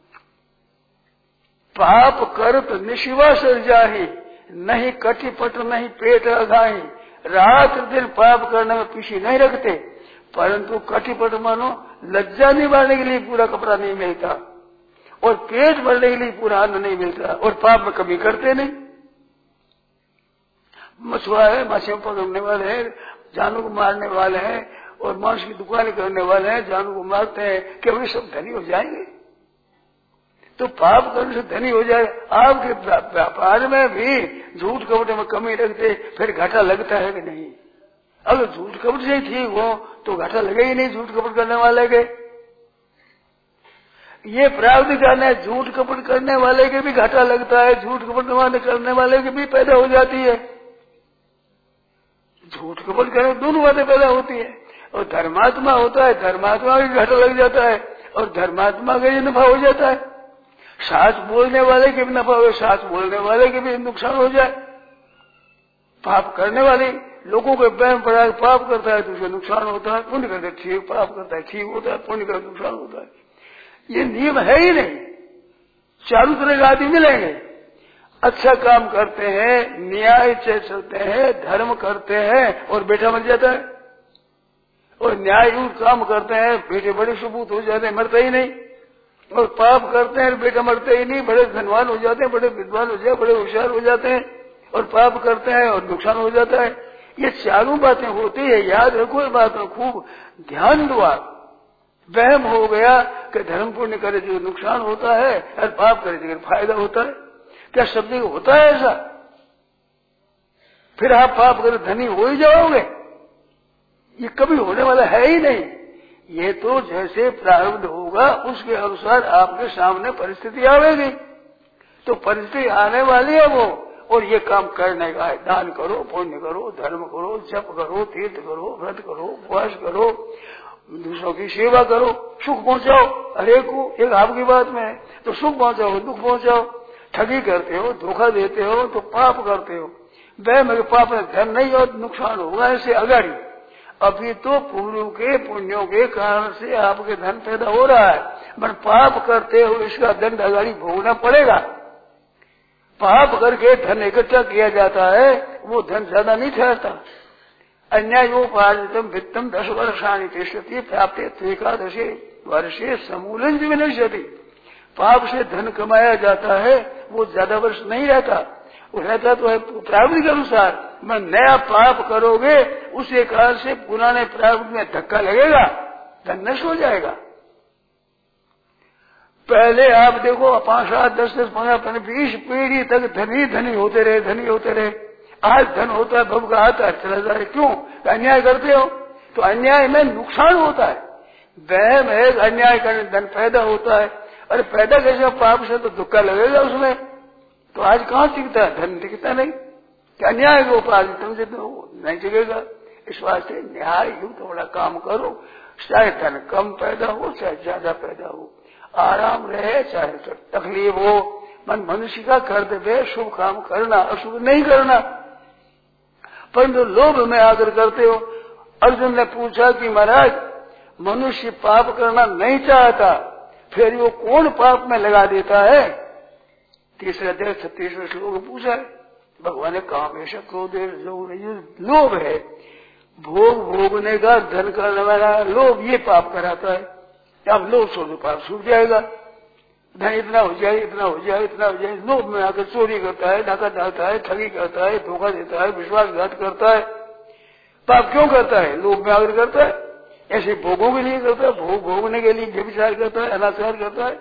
[SPEAKER 2] पाप करत निशिवा सर्जाही, नहीं कटिपट नहीं पेट अघाही। रात दिन पाप करने में पीछे नहीं रखते, परंतु कटिपट मानो लज्जा निवारने के लिए पूरा कपड़ा नहीं मिलता, और पेट भरने के लिए पूरा अन्न नहीं मिलता, और पाप में कमी करते नहीं। मछुआ है, मछलियां पकड़ने वाले हैं, जानों को मारने वाले हैं, और मांस की दुकान करने वाले हैं, जानों को मारते हैं, कि वे सब धनी हो जाएंगे। तो पाप करने से धनी हो जाए। आपके व्यापार में भी झूठ कपट में कमी रखते, फिर घाटा लगता है कि नहीं? अगर झूठ कपट से ठीक हो तो घाटा लगे ही नहीं झूठ कपट करने वाले के। ये प्रारब्ध करने, झूठ कपट करने वाले के भी घाटा लगता है, झूठ कपट करने वाले की भी पैदा हो जाती है। झूठ कपट करने दोनों बातें पैदा होती है, और धर्मात्मा होता है, धर्मात्मा भी घाटा लग जाता है, और धर्मात्मा का ये नफा हो जाता है। साच बोलने वाले के भी नफा हो, साच बोलने वाले के भी नुकसान हो जाए। पाप करने वाले लोगों को वहम पड़ा है, पाप करता है तो उसे नुकसान होता है, पुण्य करता है ठीक, पाप करता है ठीक होता है, पुण्य करता नुकसान होता है। ये नियम है ही नहीं। चारों तरह के आदमी मिलेंगे, अच्छा काम करते हैं, न्याय से चलते हैं, धर्म करते हैं, और बेटा मर जाता है, और न्याय काम करते हैं, बेटे बड़े सबूत हो जाते हैं, मरते ही नहीं, और पाप करते हैं, बेटा मरते ही नहीं, बड़े धनवान हो जाते हैं, बड़े विद्वान हो जाते हैं, बड़े होशियार हो जाते हैं, और पाप करते हैं और नुकसान हो जाता है। ये चारों बातें होती है, याद रखो ये बात, खूब ध्यान दो। आप वहम हो गया कि धर्म पुण्य करे जो नुकसान होता है, और पाप करे जो फायदा होता है, क्या सब जगह होता है ऐसा? फिर आप पाप करे धनी हो ही जाओगे, ये कभी होने वाला है ही नहीं। ये तो जैसे प्रारब्ध होगा उसके अनुसार आपके सामने परिस्थिति आवेगी, तो परिस्थिति आने वाली है वो, और ये काम करने का है। दान करो, पुण्य करो, धर्म करो, जप करो, तीर्थ करो, व्रत करो, उपवास करो, दूसरों की सेवा करो, सुख पहुंचाओ हरेक को। एक आपकी बात में है तो सुख पहुंचाओ, दुख पहुंचाओ, ठगी करते हो, धोखा देते हो तो पाप करते हो। वह मेरे पाप में धन नहीं और नुकसान होगा ऐसे अगाड़ी। अभी तो पुण्यों के पुण्यों के कारण से आपके धन पैदा हो रहा है, पर पाप करते हो इसका दंड अगाड़ी भोगना पड़ेगा। पाप करके धन इकट्ठा किया जाता है, वो धन ज्यादा नहीं ठहरता। अन्यायोपार्जितम वित्तम दस वर्षाणि तिष्ठति प्राप्ते एकादशे वर्षे समूलं विनश्यति। पाप से धन कमाया जाता है, वो ज्यादा वर्ष नहीं रहता, वो रहता तो है प्रारब्ध के अनुसार। मैं नया पाप करोगे उसी कारण से पुराने प्रारब्ध में धक्का लगेगा, धन नष्ट हो जाएगा। पहले आप देखो पांच सात दस दस पंद्रह पंद्रह बीस पीढ़ी तक धनी धनी होते रहे, धनी होते रहे। आज धन होता है, भव का आता है, चला जा रहे। क्यों? अन्याय करते हो तो अन्याय में नुकसान होता है। वहम है, अन्याय करने धन पैदा होता है। अरे पैदा कैसे? पाप से तो धक्का लगेगा उसमें, तो आज कहाँ टिकता है? धन टिकता नहीं। क्या अन्याय को उपार्जितम से तो नहीं टिकेगा। इस वास्ते न्याय युक्त थोड़ा काम करो, चाहे धन कम पैदा हो चाहे ज्यादा पैदा हो, आराम रहे चाहे तकलीफ हो। मन मनुष्य का कर्तव्य शुभ काम करना, अशुभ नहीं करना। परंतु लोभ में आकर करते हो। अर्जुन ने पूछा कि महाराज मनुष्य पाप करना नहीं चाहता, फिर वो कौन पाप में लगा देता है? तीसरे अध्याय छत्तीसवें श्लोक में पूछा है भगवान ने काम ऐसा क्रोध है लोभ है, भोग भोगने का, धन करने वाला लोभ, ये पाप कराता है। अब लोभ छोड़ दो पाप छूट जाएगा। धन इतना हो जाए, इतना हो जाए, इतना हो जाए, लोभ में आकर चोरी करता है, डाका डालता है, ठगी करता है, धोखा देता है, विश्वासघात करता है। पाप क्यों करता है? लोभ में आकर करता है। ऐसे भोगों के लिए करता है, भोग भोगने के लिए व्यभिचार करता है, अनाचार करता है।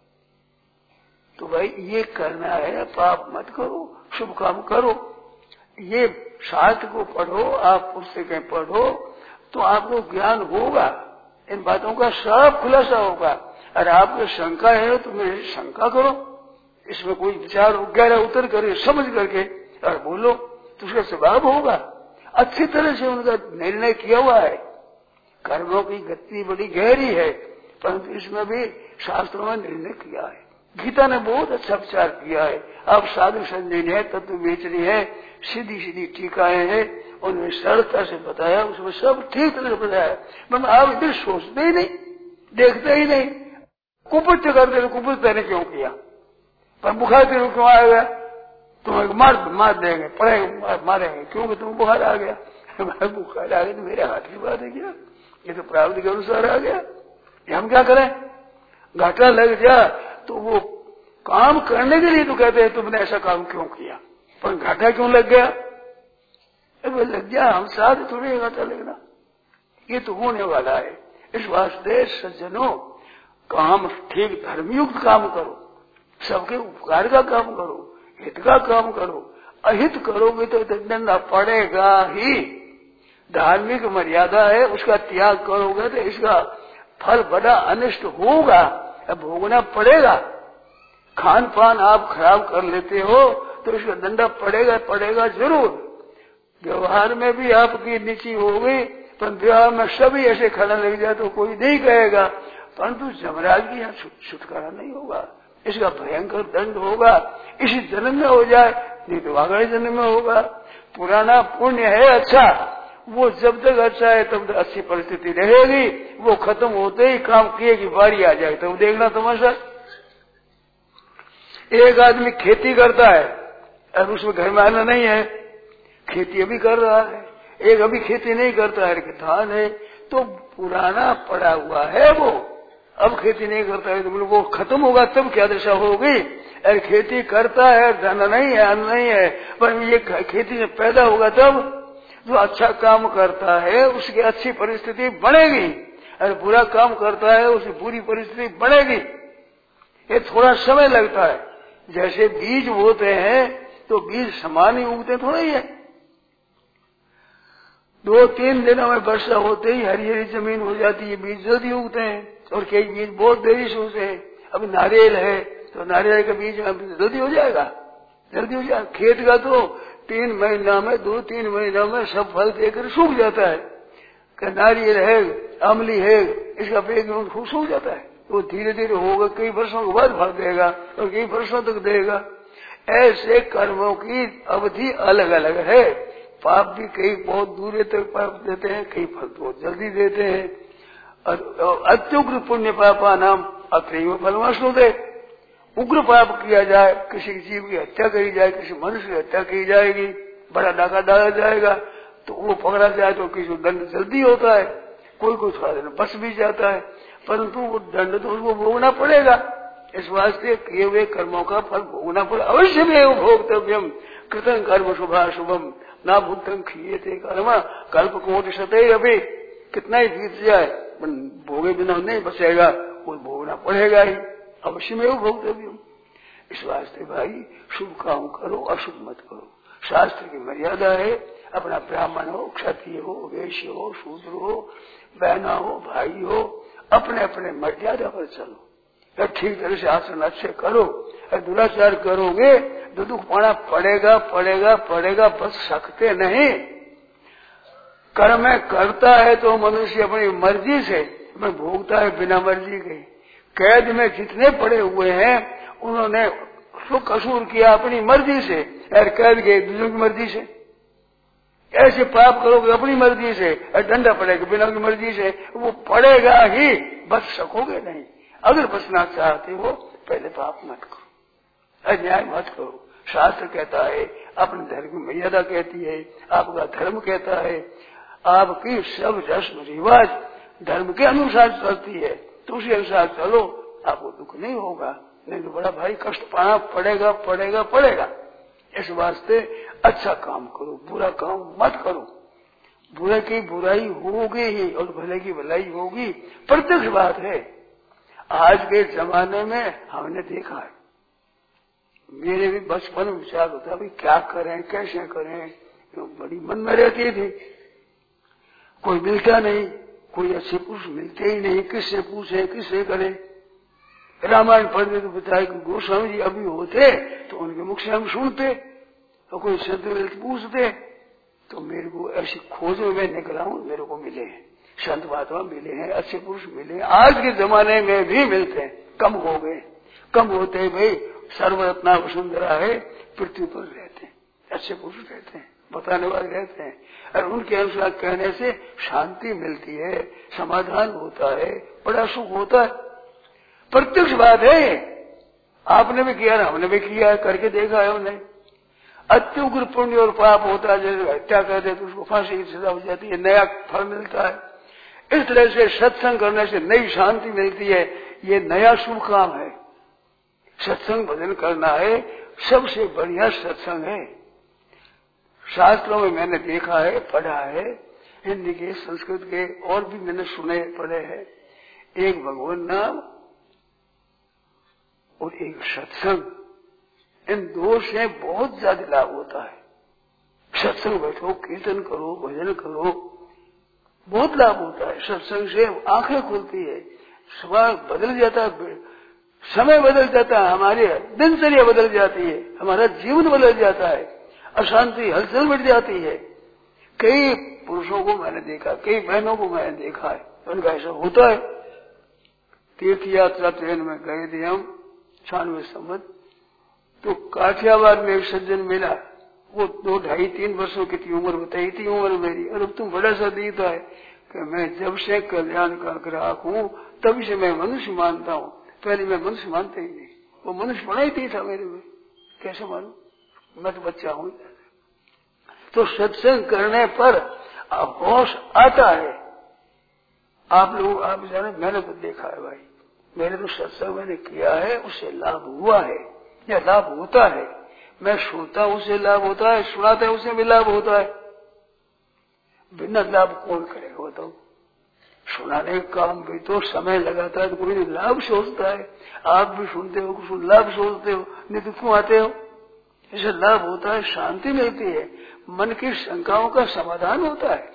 [SPEAKER 2] तो भाई ये करना है, पाप मत करो, शुभ काम करो। ये शास्त्र को पढ़ो, आप पुस्तकें पढ़ो तो आपको ज्ञान होगा, इन बातों का सब खुलासा होगा। अगर आपको शंका है तो मेरे शंका करो, इसमें कोई विचार गहरा उतर करे समझ करके और बोलो तो उसका स्वभाव होगा। अच्छी तरह से उनका निर्णय किया हुआ है। कर्मों की गति बड़ी गहरी है, परंतु इसमें भी शास्त्रों में निर्णय किया है। गीता ने बहुत अच्छा विचार किया है। आप साधु संजय है, तत्व बेचनी है, सीधी सीधी टीकाएं हैं, उन्हें सरलता से बताया, उसमें सब ठीक तरह से बताया। मतलब आप इधर सोचते ही नहीं, देखते ही नहीं, कुपुत करते तो कुपुत मैंने क्यों किया, पर बुखार तेरे क्यों आ गया, तुम्हें मार मार देंगे, पड़ेंगे, मारेंगे क्योंकि तुम्हें बुखार आ गया। बुखार आ गया तो मेरे हाथ की बात है क्या? ये तो प्रावधि के अनुसार आ गया, हम क्या करें? घाटा लग जा तो वो काम करने के लिए तो कहते हैं तुमने ऐसा काम क्यों किया, पर घाटा क्यों लग गया? अबे लग गया, हम साथ थोड़ी घाटा लगना, ये तो होने वाला है। इस वास्ते सज्जनों, काम ठीक धर्मयुक्त काम करो, सबके उपकार का काम करो, हित का काम करो। अहित करोगे तो दंड पड़ेगा ही। धार्मिक मर्यादा है, उसका त्याग करोगे तो इसका फल बड़ा अनिष्ट होगा, अब भोगना पड़ेगा। खान पान आप खराब कर लेते हो तो इसका दंडा पड़ेगा पड़ेगा जरूर। व्यवहार में भी आपकी नीची हो गई, पर व्यवहार में सभी ऐसे खड़ा लग जाए तो कोई नहीं कहेगा, परंतु जमराज की यहाँ छुटकारा नहीं होगा, इसका भयंकर दंड होगा। इसी जन्म में हो जाए नहीं तो अगले जन्म में होगा। पुराना पुण्य है अच्छा, वो जब तक अच्छा है तब तक अच्छी परिस्थिति रहेगी, वो खत्म होते ही काम किए की बारी आ जाए तब देखना तमाशा। एक आदमी खेती करता है, अब उसमें घर में आना नहीं है, खेती अभी कर रहा है। एक अभी खेती नहीं करता है, धान है तो पुराना पड़ा हुआ है, वो अब खेती नहीं करता है तो वो खत्म होगा तब क्या दशा होगी। अरे खेती करता है, धन नहीं है, अन्न नहीं है, पर ये खेती से पैदा होगा तब। जो अच्छा काम करता है उसकी अच्छी परिस्थिति बनेगी, अरे बुरा काम करता है उसकी बुरी परिस्थिति बनेगी। ये थोड़ा समय लगता है, जैसे बीज बोते हैं तो बीज समान ही उगते थोड़ा ही है। दो तीन दिनों में वर्षा होते ही हरी हरी जमीन हो जाती है, बीज जल्दी उगते हैं, और कई बीज बहुत देरी से उगते हैं। अब नारियल है तो नारियल का बीज जल्दी हो जाएगा, जल्दी हो जाएगा। खेत का तो तीन महीना में, दो तीन महीना में सब फल देकर सूख जाता है। नारियल है, अमली है, इसका पेड़ सूख जाता है, वो धीरे धीरे होगा, कई वर्षों के बाद फल देगा और कई वर्षों तक देगा। ऐसे कर्मों की अवधि अलग अलग है। पाप भी कई बहुत दूर तक पाप देते हैं, कई फल बहुत जल्दी देते हैं। और अत्युग्र पुण्य पापा नाम अत्रैव फलमाश्नुते। उग्र पाप किया जाए, किसी जीव की हत्या करी जाए, किसी मनुष्य की हत्या की जाएगी, बड़ा डाका डाला जाएगा तो वो पकड़ा जाए तो किसी दंड जल्दी होता है, कोई कोई थोड़ा दिन बच भी जाता है, परंतु वो दंड तो उसको भोगना पड़ेगा। इस वास्ते किए हुए कर्मों का फल भोगना पड़े। अवश्य में भोक्तव्यम कृतं कर्म शुभा शुभम ना बुद्धं खीयते कर्म कल्प कोटि शतै। अभी कितना ही बीत जाए भोगे बिना नहीं बचेगा, वो भोगना पड़ेगा ही, अवश्य में भोक्तव्यम। इस वास्ते भाई शुभ काम करो, अशुभ मत करो। शास्त्र की मर्यादा है, अपना ब्राह्मण हो, क्षत्रिय हो, वैश्य हो, शूद्र हो, बहना हो, भाई हो, अपने अपने मर्यादा पर चलो। तो ठीक तरह से आचरण अच्छे करो। दुराचार करोगे तो दुख पाना पड़ेगा पड़ेगा पड़ेगा, बच सकते नहीं। कर्म करता है तो मनुष्य अपनी मर्जी से भोगता है बिना मर्जी के। कैद में जितने पड़े हुए हैं उन्होंने कसूर किया अपनी मर्जी से, और कैद गए दूसरों की मर्जी से। ऐसे पाप करोगे अपनी मर्जी से और दंडा पड़ेगा बिना की मर्जी से, वो पड़ेगा ही, बच सकोगे नहीं। अगर बचना चाहते हो पहले पाप मत करो, अन्याय मत करो। शास्त्र कहता है, अपने धर्म की मर्यादा कहती है, आपका धर्म कहता है, आपकी सब रस्म रिवाज धर्म के अनुसार चलती है, तो उसी अनुसार चलो, आपको दुख नहीं होगा, नहीं तो बड़ा भारी कष्ट पाना पड़ेगा पड़ेगा पड़ेगा। इस वास्ते अच्छा काम करो, बुरा काम मत करो। बुरे की बुराई होगी ही और भले की भलाई होगी, प्रत्यक्ष बात है। आज के जमाने में हमने देखा है, मेरे भी बचपन में विचार होता भाई क्या करें कैसे करें, तो बड़ी मन में रहती थी। कोई मिलता नहीं, कोई अच्छे पुरुष मिलते ही नहीं, किससे पूछे किससे करे। रामायण पढ़ते तो बताए कि गोस्वामी जी अभी होते तो उनके मुख से हम सुनते, तो कोई संत मिलते पूछते, तो मेरे को ऐसी खोज में मैं निकला हूं, मेरे को मिले हैं संत महात्मा मिले हैं, अच्छे पुरुष मिले हैं। आज के जमाने में भी मिलते हैं, कम हो गए, कम होते हैं भाई। सर्वरत्ना वसुंधरा है, पृथ्वी पर रहते हैं, अच्छे पुरुष रहते हैं, बताने वाले रहते हैं, और उनके अनुसार कहने से शांति मिलती है, समाधान होता है, बड़ा सुख होता है। प्रत्यक्ष बात है, आपने भी किया, हमने भी किया है, करके देखा है हमने। अति उग्र पुण्य और पाप होता है, जैसे हत्या कर दे तो उसको फांसी की सजा हो जाती है, नया फल मिलता है। इस तरह से सत्संग करने से नई शांति मिलती है, ये नया शुभ काम है। सत्संग भजन करना है, सबसे बढ़िया सत्संग है। शास्त्रों में मैंने देखा है, पढ़ा है, हिंदी के संस्कृत के और भी मैंने सुने पढ़े हैं। एक भगवान नाम और एक सत्संग, इन दो से बहुत ज्यादा लाभ होता है। सत्संग बैठो, कीर्तन करो, भजन करो, बहुत लाभ होता है। सत्संग से आंखें खुलती है, स्वभाव बदल जाता है, समय बदल जाता है, हमारी दिनचर्या बदल जाती है, हमारा जीवन बदल जाता है, अशांति हलचल बढ़ जाती है। कई पुरुषों को मैंने देखा, कई बहनों को मैंने देखा है, उनका ऐसा होता है। तीर्थ यात्रा ट्रेन में गए थे हम, छियानवे संवत, तो काठियावाड़ में एक सज्जन मिला, वो दो ढाई तीन वर्षों की थी उम्र, बताई थी उम्र मेरी, और अब तुम बड़ा सा दीता है कि मैं जब से कल्याण का ग्राहक हूँ तभी से मैं मनुष्य मानता हूँ, पहले मैं मनुष्य मानता ही नहीं। वो मनुष्य बना ही नहीं था मेरे में, कैसे मानू, मैं तो बच्चा हूँ। तो सत्संग करने पर होश आता है। आप लोग आप जाने, मैंने तो देखा है भाई, मैंने तो सत्संग मैंने किया है, उससे लाभ हुआ है या लाभ होता है। मैं सुनता हूं उससे लाभ होता है, सुनाता है उससे भी लाभ होता है। बिना लाभ कौन करेगा बताओ। सुनाने का काम भी तो समय लगाता है, तो कोई लाभ सोचता है। आप भी सुनते हो, कुछ लाभ सोचते हो, नहीं तो क्यों आते हो। इससे लाभ होता है, शांति मिलती है, मन की शंकाओं का समाधान होता है।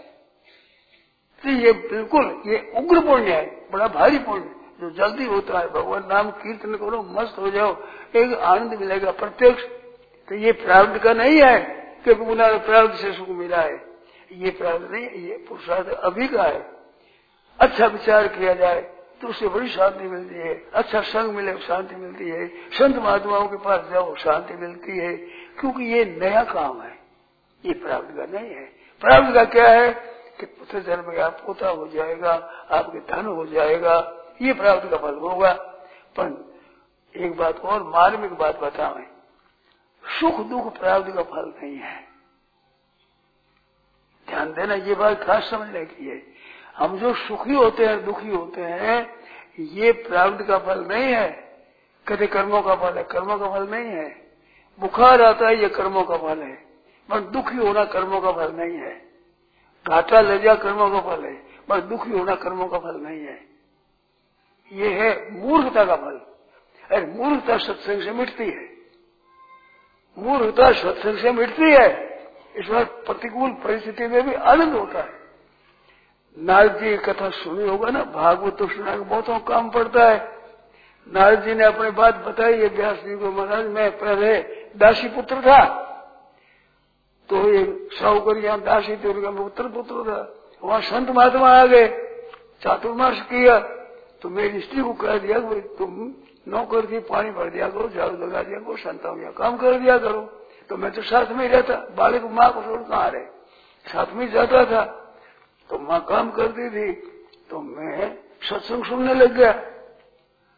[SPEAKER 2] तो ये बिल्कुल ये उग्र पुण्य है, बड़ा भारी पुण्य जो जल्दी होता है। भगवान नाम कीर्तन करो, मस्त हो जाओ, एक आनंद मिलेगा प्रत्यक्ष। तो ये प्रारब्ध का नहीं है कि उन्होंने प्रारब्ध से सुख मिला है, ये प्रारब्ध नहीं, ये पुरुषार्थ अभी का है। अच्छा विचार किया जाए तो उससे बड़ी शांति मिलती है, अच्छा संग मिले शांति मिलती है, संत महात्माओं के पास जाओ शांति मिलती है, क्योंकि ये नया काम है, ये प्रारब्ध का नहीं है। प्रारब्ध का क्या है कि पुत्र जन्म का पोता हो जाएगा, आपके धन हो जाएगा, ये प्रारब्ध का फल होगा। पर एक बात और मार्मिक बात बताऊं, सुख दुख प्रारब्ध का फल नहीं है। ध्यान देना, ये बात खास समझने की है। हम जो सुखी होते हैं दुखी होते हैं, ये प्रारब्ध का फल नहीं है, कभी कर्मों का फल है, कर्मों का फल नहीं है। बुखार आता है, ये कर्मों का फल है, पर दुखी होना कर्मों का फल नहीं है। घाटा ले जा कर्मों का फल है, पर दुखी होना कर्मों का फल नहीं है। ये है मूर्खता का फल। अरे मूर्खता सत्संग से मिटती है, मूर्खता सत्संग से मिटती है। इस बार प्रतिकूल परिस्थिति में भी आनंद होता है। नारद जी की कथा सुनी होगा ना, भागवत तो सुना के बहुतों काम पड़ता है। नारद जी ने अपनी बात बताई है व्यास जी को, महाराज मैं पहले दासी पुत्र था, तो ये साहूकर यहाँ दासी थी, उनका मैं उत्तर पुत्र था। वहां संत महात्मा आ गए, चातुर्मास किया, तो मेरी स्त्री को कह दिया कि तुम नौकर की पानी भर दिया करो, झाड़ू लगा दिया करो, संताओं का काम कर दिया करो। तो मैं तो साथ में ही रहता, बालक माँ को छोड़ कहाँ रहे, साथ में जाता था, तो माँ काम करती थी, तो मैं सत्संग सुनने लग गया।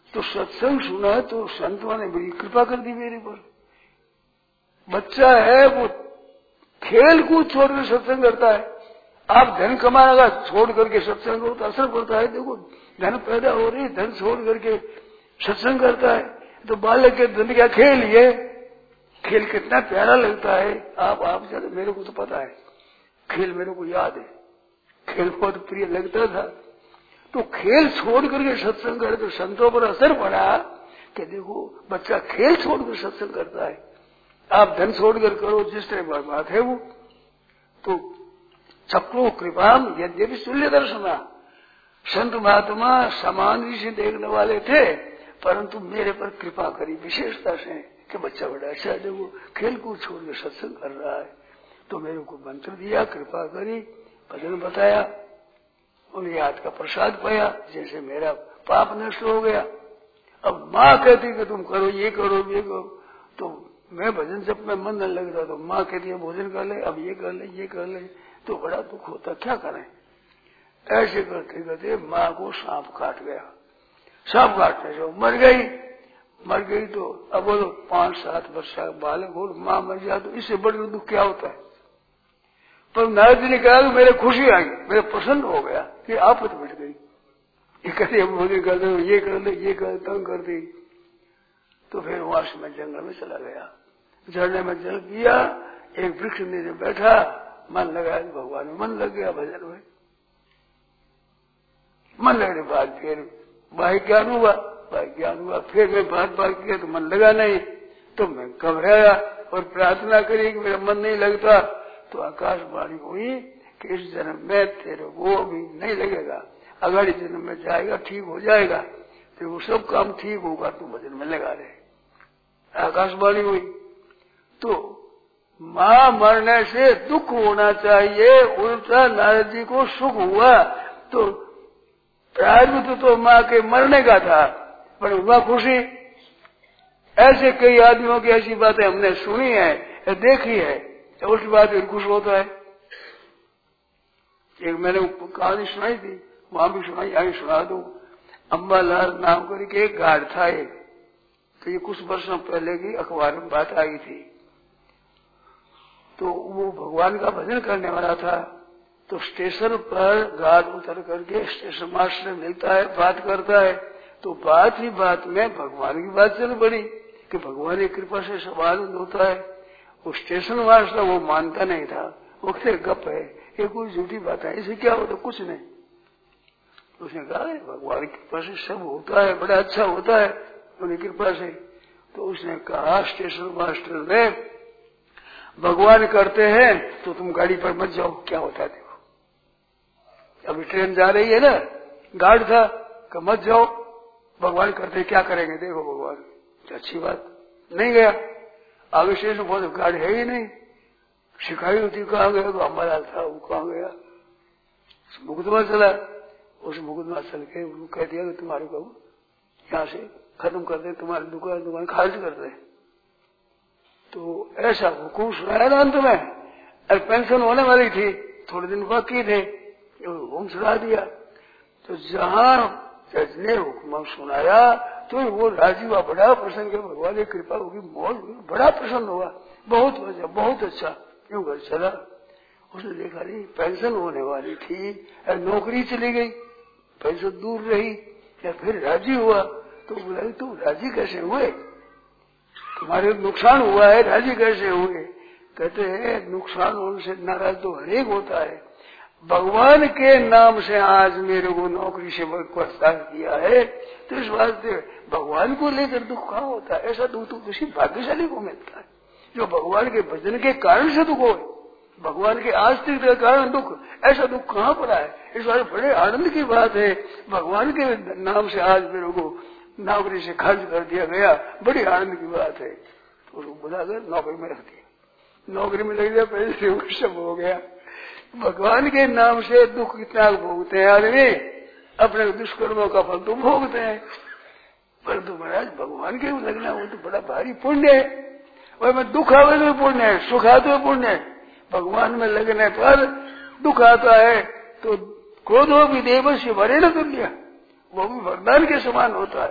[SPEAKER 2] तो सत्संग सुना है तो संतों ने बड़ी कृपा कर दी मेरे पर। बच्चा है वो खेल कूद छोड़कर सत्संग करता है। आप धन कमाएगा छोड़ करके सत्संग हो तो असर पड़ता है। देखो धन पैदा हो रही, धन छोड़ करके सत्संग करता है तो बालक के धन का खेल, ये खेल कितना प्यारा लगता है। आप आप ज्यादा, मेरे को तो पता है, खेल मेरे को याद है, खेल बहुत प्रिय लगता था। तो खेल छोड़ करके सत्संग करे तो संतों पर असर पड़ा कि देखो बच्चा खेल छोड़कर सत्संग करता है। आप धन छोड़कर करो जिस तरह बात है वो। तो चक्रो कृपाम यद्यपि तुल्य दर्शना, संत महात्मा समान से देखने वाले थे परंतु मेरे पर कृपा करी विशेषता से कि बच्चा बड़ा अच्छा है, वो खेल कूद छोड़कर सत्संग कर रहा है। तो मेरे को मंत्र दिया, कृपा करी, भजन बताया, उनके हाथ का प्रसाद पाया, जैसे मेरा पाप नष्ट हो गया। अब माँ कहती कि तुम करो ये करो ये करो, तो मैं भजन जब में मन न लगता तो माँ कहती है भोजन कर ले, अब ये कर ले ये कर ले, तो बड़ा दुख होता, क्या करें। ऐसे करते करते माँ को सांप काट गया। सांप काटने से मर गई। मर गई तो अब बोलो पांच सात वर्ष का बालक हो, माँ मर जाए तो इससे बड़ा दुख क्या होता है। पर नारद जी ने कहा तो मेरे खुशी आ गई, मेरे प्रसन्न हो गया कि आफत मिट गई। ये कहते भोजन कर दो, ये कर दे, ये कर तंग कर दी। तो फिर वहां से मैं जंगल में चला गया, झरने में जल पिया, एक वृक्ष नीचे बैठा, मन लगाया भगवान में मन लग गया, भजन में मन लगने बाद फिर बाह्य ज्ञान हुआ, बाह्य ज्ञान हुआ, फिर मैं बात बात किया तो मन लगा नहीं, तो मैं घबराया और प्रार्थना करी कि मेरा मन नहीं लगता। तो आकाशवाणी हुई कि इस जन्म में तेरे को भी नहीं लगेगा, अगले जन्म में जाएगा, ठीक हो जाएगा, तेरे को सब काम ठीक होगा, तू भजन में लगा रहे। आकाशवाणी हुई। तो माँ मरने से दुख होना चाहिए, उल्टा नारद जी को सुख हुआ। तो प्रारब्ध तो माँ के मरने का था पर हुआ खुशी। ऐसे कई आदमियों की ऐसी बातें हमने सुनी है, देखी है, तो उस बात में खुश होता है। एक मैंने कहानी सुनाई थी, वहां भी सुनाई, आगे सुना दो। अम्बालाल नाम करके एक गार्ड था एक, तो ये कुछ वर्षों पहले की अखबार में बात आई थी। तो वो भगवान का भजन करने वाला था। तो स्टेशन पर गार्ड उतर करके स्टेशन मास्टर मिलता है, बात करता है। तो बात ही बात में भगवान की बात चल पड़ी कि भगवान की कृपा से सब आनंद होता है। वो स्टेशन मास्टर वो मानता नहीं था, वो कहते गप है, ये कोई झूठी बात है, इसे क्या होता, कुछ नहीं। उसने कहा भगवान की कृपा से सब होता है, बड़ा अच्छा होता है उनकी कृपा से। तो उसने कहा स्टेशन मास्टर ने, भगवान करते हैं तो तुम गाड़ी पर मत जाओ, क्या होता है देखो। अभी ट्रेन जा रही है ना, गार्ड था कि मत जाओ, भगवान करते क्या करेंगे देखो भगवान, अच्छी बात। नहीं गया, आगे स्टेशन बहुत गाड़ी है ही नहीं। शिकायत होती कहाँ गया, तो अम्बालाल था, वो कहाँ गया, मुकदमा चला। उस मुकदमा चल के उनको कह दिया कि तुम्हारे को यहाँ से खत्म कर दे, तुम्हारी दुकान दुकान खारिज कर दे। तो ऐसा हुकुम सुनाया ना अंत में, और पेंशन होने वाली थी, थोड़े दिन बाकी थे, हुकुम सुना दिया। तो जहाँ जज ने हुक्म सुनाया तो वो राजी हुआ, बड़ा प्रसन्न, भगवान की कृपा होगी, बहुत बड़ा प्रसन्न हुआ, बहुत अच्छा बहुत अच्छा, क्यों घर चला। उसने देखा नहीं पेंशन होने वाली थी, नौकरी चली गई, पेंशन दूर रही, या फिर राजी हुआ। तो बोला तू राजी कैसे हुए, तुम्हारे नुकसान हुआ है, राजी कैसे हुए। कहते हैं नुकसान होने से नाराज तो हरेक होता है, भगवान के नाम से आज मेरे को नौकरी से बर्खास्त किया है, तो इस वास्ते भगवान को लेकर दुख कहाँ होता है। ऐसा दुख तो किसी भाग्यशाली को मिलता है जो भगवान के भजन के कारण से दुख हो, भगवान के आस्तिक के कारण दुख, ऐसा दुख कहाँ पड़ा है। इस बार बड़े आनंद की बात है, भगवान के नाम से आज मेरे को नौकरी से खर्च कर दिया गया, बड़ी आनंद की बात है। तो उसको बुलाकर नौकरी में रख दिया, नौकरी में लग गया, पैसे सब हो गया। भगवान के नाम से दुख कितना भोगते हैं आदमी, अपने दुष्कर्मों का फल तो भोगते हैं, परंतु महाराज भगवान के लगना वो तो बड़ा भारी पुण्य है। और मैं दुख आवे तो पुण्य है, सुख आते तो पुण्य है। भगवान में लगने पर दुख आता है तो क्रोधो भी देव से भरे न तुल्य, वो भी वरदान के समान होता है।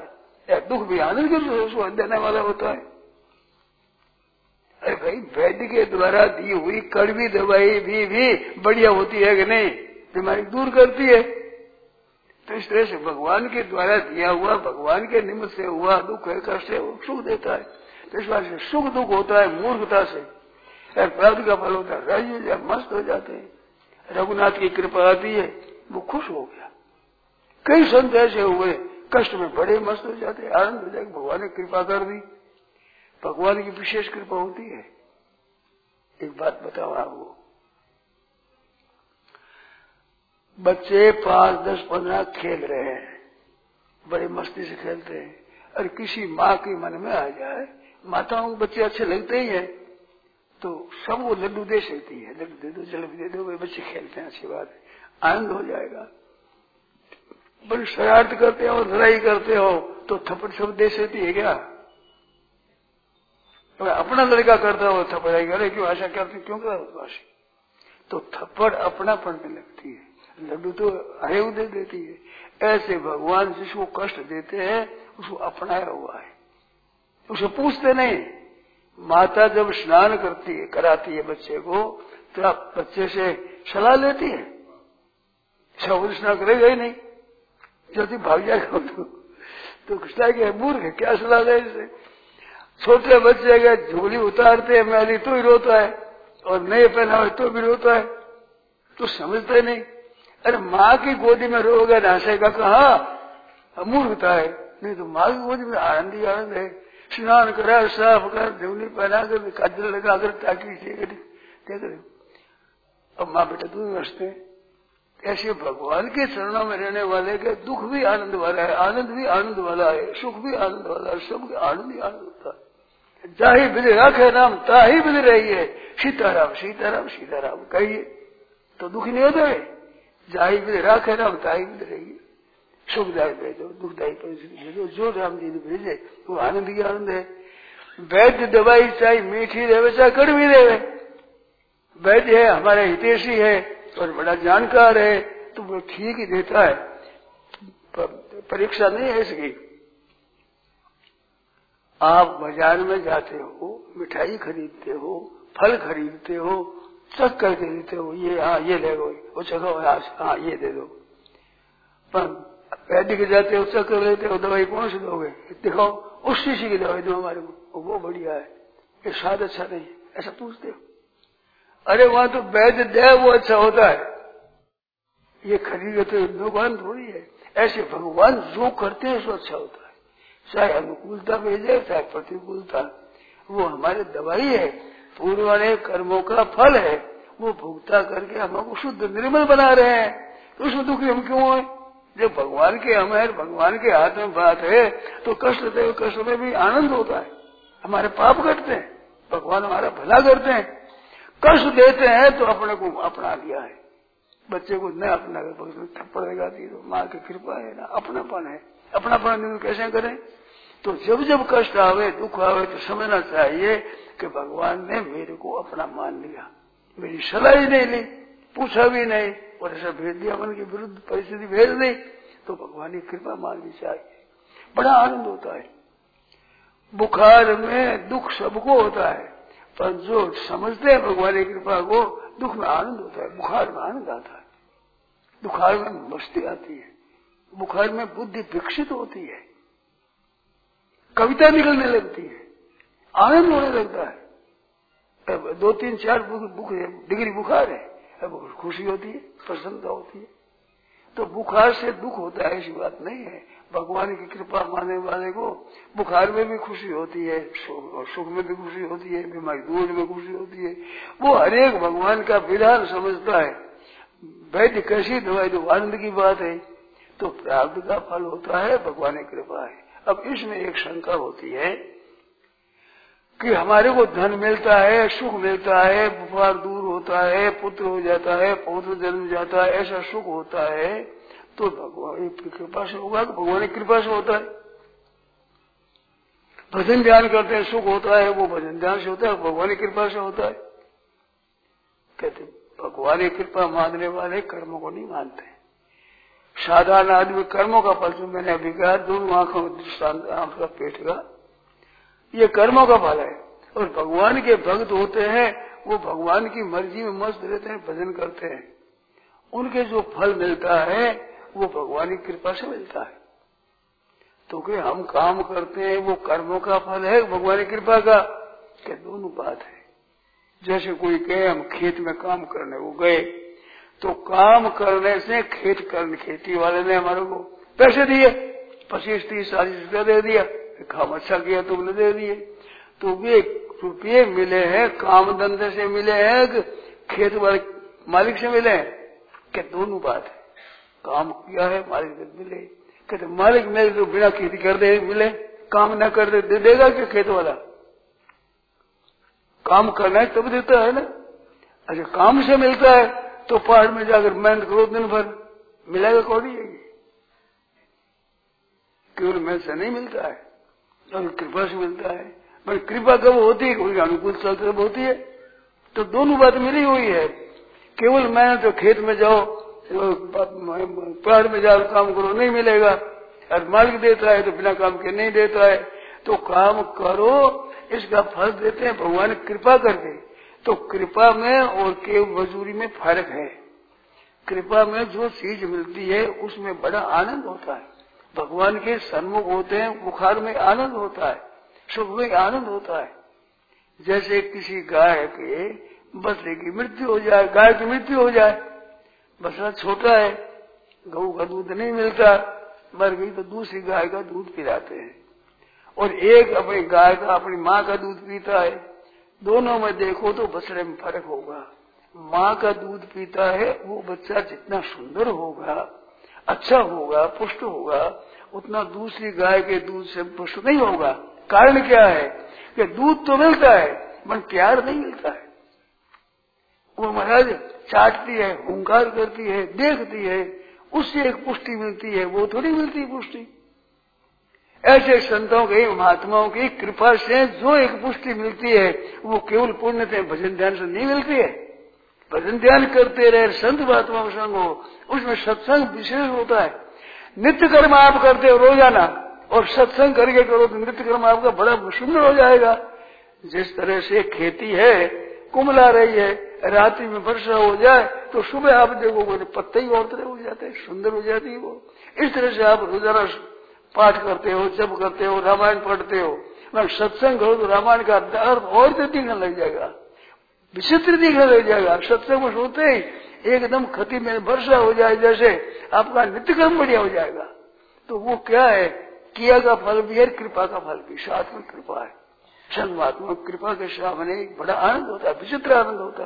[SPEAKER 2] या दुख भी आनंद के देने वाला होता है। अरे भाई, वैद्य के द्वारा दी हुई कड़वी दवाई भी, भी बढ़िया होती है कि नहीं, बीमारी दूर करती है। तो इस तरह से भगवान के द्वारा दिया हुआ, भगवान के निमित्त से हुआ दुख है, कष्ट है, वो सुख देता है। तो इस बात से सुख दुख होता है मूर्खता से, प्राप्ति का फल होता है राजी जब मस्त हो जाते हैं। रघुनाथ की कृपा आती है, वो खुश हो गया। कई संत ऐसे हुए कष्ट में बड़े मस्त हो जाते, आनंद हो जाएगा, भगवान ने कृपा कर दी। भगवान की विशेष कृपा होती है। एक बात बताओ आपको, बच्चे पांच दस पंद्रह खेल रहे हैं, बड़े मस्ती से खेलते हैं, और किसी माँ के मन में आ जाए, माताओं को बच्चे अच्छे लगते ही है, तो सब वो लड्डू दे सकती है, लड्डू दे दो, जलेबी दे दो, वे बच्चे खेलते हैं, अच्छी बात है, आनंद हो जाएगा। बड़ी शरारत करते हो, लड़ाई करते हो, तो थप्पड़ सब दे सकती है क्या? अपना लड़का करता हो थप्पड़ आएगा, अरे क्यों ऐसा करते, क्यों करते? तो थप्पड़ अपना पड़ने लगती है, लड्डू तो अरे दे देती है। ऐसे भगवान जिसको कष्ट देते हैं उसको अपनाया हुआ है, उसे पूछते नहीं। माता जब स्नान करती है, कराती है बच्चे को, तो आप बच्चे से सलाह लेती है, सब स्नान करेगा ही नहीं, जल्दी भाग जाएगा तो, तो कृष्णा के मूर्ख है, क्या सलाह दे इसे? छोटे बच्चे के झोली उतारते हैं, मैली तो ही रोता है, और नए पहनावे तो भी रोता है, तो समझते नहीं। अरे माँ की गोदी में रोगा नासेगा कहा, मूर्खता है। नहीं तो माँ की गोदी में आनंद ही आनंद है। स्नान करा, साफ कर, झोली पहना कर, काजल लगा कर, ताकि देख रहे, अब माँ बेटा तू भी हंसते। ऐसे भगवान के चरणों में रहने वाले के दुख भी आनंद वाला है, आनंद भी आनंद वाला है, सुख भी आनंद वाला है, सब आनंद ही आनंद होता है। जाही बिल रखे नाम ताही बिल रही है, सीताराम सीताराम सीताराम कहिए तो दुखी नहीं होता है। जाही बिल राखे नाम ताही बिल रही है, सुखदायी भेजो, दुखदायी परिस्थिति भेजो, जो राम जी ने भेजे वो आनंद ही आनंद है। वैद्य दवाई चाहे मीठी रहे चाहे कड़वी रहे, वैद्य है हमारे हितैषी है और बड़ा जानकार है, तो वो ठीक ही देता है, परीक्षा नहीं है इसकी। आप बाजार में जाते हो, मिठाई खरीदते हो, फल खरीदते हो, चख करके देते हो, ये हाँ ये ले लो, वो चखो, हाँ ये दे दो। पर वैद्य के जाते हो, चख कर लेते हो, दवाई कौन सी दोगे? देखो उस शीशी की दवाई दो हमारे को, वो बढ़िया है, ये स्वाद अच्छा नहीं, ऐसा पूछते हो। अरे वहां तो वैद्य दे वो अच्छा होता है, ये खरीदे तो दुकान थोड़ी है। ऐसे भगवान जो करते हैं सो अच्छा होता है, चाहे अनुकूलता भेजे चाहे प्रतिकूलता, वो हमारे दवाई है, पूर्वाने कर्मों का फल है, वो भुगता करके हमको शुद्ध निर्मल बना रहे हैं। तो उसमें दुखी हम क्यों है? जब भगवान के हम है, भगवान के हाथ में बात है, तो कष्ट दे, कष्ट में भी आनंद होता है, हमारे पाप कटते हैं, भगवान हमारा भला करते हैं। कष्ट देते हैं तो अपने को अपना लिया है, बच्चे को न अपना कर थप्पड़ लगा दी, तो माँ की कृपा है ना, अपनापन है। अपनापन कैसे करें? तो जब जब कष्ट आवे, दुख आवे, तो समझना चाहिए कि भगवान ने मेरे को अपना मान लिया, मेरी सलाह ही नहीं ली, पूछा भी नहीं, और ऐसा भेज दिया, मन की विरुद्ध परिस्थिति भेज दी, तो भगवान की कृपा माननी चाहिए, बड़ा आनंद होता है। बुखार में दुख सबको होता है, पर जो समझते हैं भगवान की कृपा को, दुख में आनंद होता है, बुखार में आनंद आता है, बुखार में मस्ती आती है, बुखार में बुद्धि विकसित होती है, कविता निकलने लगती है, आनंद होने लगता है। दो तीन चार बुख डिग्री बुखार है, खुशी होती है, प्रसन्नता होती है। तो बुखार से दुख होता है ऐसी बात नहीं है। भगवान की कृपा मानने वाले को बुखार में भी खुशी होती है, सुख में भी खुशी होती है, बीमारी दूर में खुशी होती है। वो हरेक भगवान का विधान समझता है। वैद्य कैसी दवाई तो आनंद की बात है, तो प्राप्त का फल होता है, भगवान की कृपा है। अब इसमें एक शंका होती है कि हमारे को धन मिलता है, सुख मिलता है, बुखार दूर होता है, पुत्र हो जाता है, पौत्र जन्म जाता है, ऐसा सुख होता है, तो भगवान की कृपा से होगा कि भगवान की कृपा से होता है? भजन ध्यान करते हैं, सुख होता है, वो भजन ध्यान से होता है, भगवान की कृपा से होता है? कहते भगवान की कृपा मानने वाले कर्मों को नहीं मानते, साधारण आदमी कर्मों का फल, जो मैंने अभी कहा, दोनों आंखों में दृष्टांत, आंख का पेट का, ये कर्मों का फल है। और भगवान के भक्त होते हैं, वो भगवान की मर्जी में मस्त रहते हैं, भजन करते हैं, उनके जो फल मिलता है वो भगवान की कृपा से मिलता है। तो कि हम काम करते हैं वो कर्मों का फल है भगवान की कृपा का, क्या दोनों बात है। जैसे कोई कहे हम खेत में काम करने वो गए, तो काम करने से खेत करने, खेती वाले ने हमारे को पैसे दिए, पच्चीस तीस चालीस रुपया दे दिया, काम अच्छा किया तुमने दे दिए, तो वे रुपये मिले हैं काम धंधे से मिले हैं कि खेत वाले मालिक से मिले हैं, क्या दोनों बात है। काम किया है मालिक से मिले, कहते मालिक मेरे तो बिना खेती कर दे मिले, काम न कर दे दे देगा क्या खेत वाला? काम करना है तब देता है ना। अच्छा काम से मिलता है तो पहाड़ में जाकर मेहनत करो दिन भर, मिलेगा कौड़ी है? केवल मेहनत से नहीं मिलता है, और कृपा से मिलता है। पर कृपा कब होती है? कोई अनुकूल तब होती है। तो दोनों बात मिली हुई है। केवल मेहनत तो खेत में जाओ, पहाड़ में जाओ काम करो, नहीं मिलेगा। और मालिक देता है तो बिना काम के नहीं देता है। तो काम करो, इसका फल देते हैं भगवान कृपा करके। तो कृपा में और केवल मजदूरी में फर्क है। कृपा में जो चीज मिलती है उसमें बड़ा आनंद होता है, भगवान के सन्मुख होते हैं, बुखार में आनंद होता है, सुख में आनंद होता है। जैसे किसी गाय के बछड़े की मृत्यु हो जाए, गाय की मृत्यु हो जाए, बछड़ा छोटा है, गऊ का दूध नहीं मिलता, मर गई तो दूसरी गाय का दूध पिलाते हैं। और एक अपनी गाय का अपनी माँ का दूध पीता है। दोनों में देखो तो बछड़े में फर्क होगा। माँ का दूध पीता है वो बच्चा जितना सुंदर होगा, अच्छा होगा, पुष्ट होगा, उतना दूसरी गाय के दूध से पुष्ट नहीं होगा। कारण क्या है कि दूध तो मिलता है पर प्यार नहीं मिलता है। वो महाराज चाटती है, हुंकार करती है, देखती है, उससे एक पुष्टि मिलती है, वो थोड़ी मिलती पुष्टि। ऐसे संतों के महात्माओं की कृपा से जो एक पुष्टि मिलती है वो केवल पुण्य से भजन ध्यान से नहीं मिलती है। भजन ध्यान करते रहे, संत महात्मा का संग हो, उसमें सत्संग विशेष होता है। नित्य कर्म आप करते हो रोजाना और सत्संग करके करो तो नित्य कर्म आपका बड़ा सुंदर हो जाएगा। जिस तरह से खेती है कुमला रही है, रात्रि में वर्षा हो जाए तो सुबह आप देखोगे पत्ते ही और तरह हो जाते हैं, सुंदर हो जाती है वो। इस तरह से आप रोजाना पाठ करते हो, जप करते हो, रामायण पढ़ते हो, मगर सत्संग करो तो रामायण का अर्थ और दिखने लग जाएगा, विचित्र दिखने लग जाएगा। सत्संग में सोते ही एकदम खती में वर्षा हो जाए, जैसे आपका नित्य कर्म बढ़िया हो जाएगा। तो वो क्या है, किया का फल भी है, कृपा का फल भी, साथ में कृपा है। संतमात्मा कृपा के सामने बड़ा आनंद होता है, विचित्र आनंद होता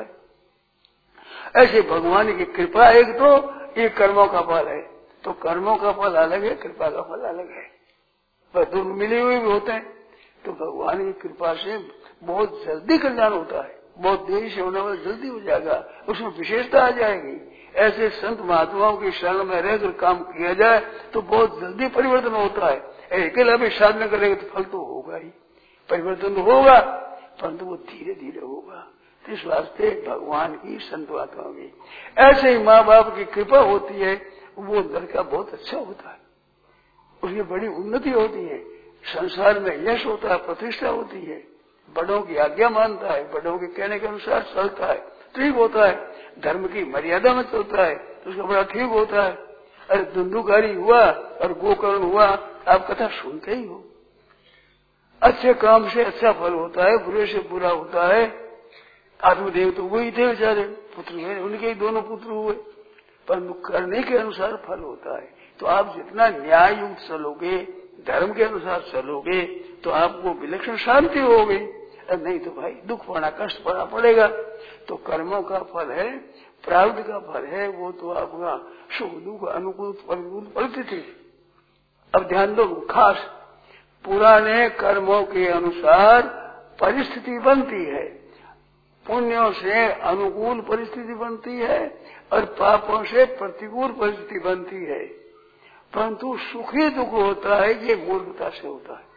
[SPEAKER 2] है। ऐसे भगवान की कृपा एक तो ये कर्मों का फल है, तो कर्मों का फल अलग है, कृपा का फल अलग है, पर दोनों मिले हुए भी होते हैं। तो भगवान की कृपा से बहुत जल्दी कल्याण होता है, बहुत देरी से होने वाला जल्दी हो जाएगा, उसमें विशेषता आ जाएगी। ऐसे संत महात्माओं की शरण में रहकर काम किया जाए तो बहुत जल्दी परिवर्तन होता है। अकेला भी साधना करेगा तो फल तो होगा ही, परिवर्तन तो होगा, परंतु वो धीरे धीरे होगा। तो इस वास्ते भगवान की संत महात्माओं की ऐसे ही माँ बाप की कृपा होती है, वो लड़का बहुत अच्छा होता है, उसकी बड़ी उन्नति होती है, संसार में यश होता है, प्रतिष्ठा होती है, बड़ों की आज्ञा मानता है, बड़ों के कहने के अनुसार चलता है, ठीक होता है, धर्म की मर्यादा में चलता है तो उसका बड़ा ठीक होता है। अरे धुंधुकारी हुआ और गोकर्ण हुआ, आप कथा सुनते ही हो। अच्छे काम से अच्छा फल होता है, बुरे से बुरा होता है। आत्मदेव तो वही थे बेचारे, पुत्र हुए, उनके ही दोनों पुत्र हुए, परंतु करने के अनुसार फल होता है। तो आप जितना न्याय युक्त चलोगे, धर्म के अनुसार चलोगे तो आपको विलक्षण शांति होगी, नहीं तो भाई दुख पड़ना, कष्ट पड़ना पड़ेगा। तो कर्मों का फल है, प्रारब्ध का फल है, वो तो आपका सुख दुख अनुकूल प्रतिकूल परिस्थिति। अब ध्यान दो, खास पुराने कर्मों के अनुसार परिस्थिति बनती है, पुण्यों से अनुकूल परिस्थिति बनती है और पापों से प्रतिकूल परिस्थिति बनती है, परंतु सुखी दुख होता है ये मूर्खता से होता है।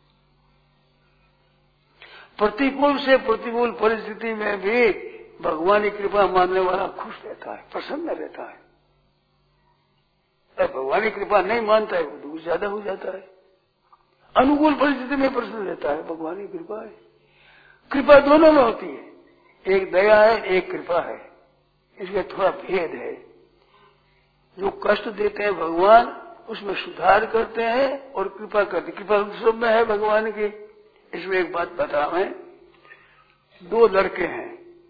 [SPEAKER 2] प्रतिकूल से प्रतिकूल परिस्थिति में भी भगवान की कृपा मानने वाला खुश रहता है, प्रसन्न रहता है। भगवान की कृपा नहीं मानता है वो दुख ज्यादा हो जाता है। अनुकूल परिस्थिति में प्रसन्न रहता है, भगवान की कृपा है। कृपा दोनों में होती है, एक दया है एक कृपा है, इसमें थोड़ा भेद है। जो कष्ट देते हैं भगवान उसमें सुधार करते हैं और कृपा करते, कृपा सब में है भगवान की। इसमें एक बात बता, मैं दो लड़के हैं,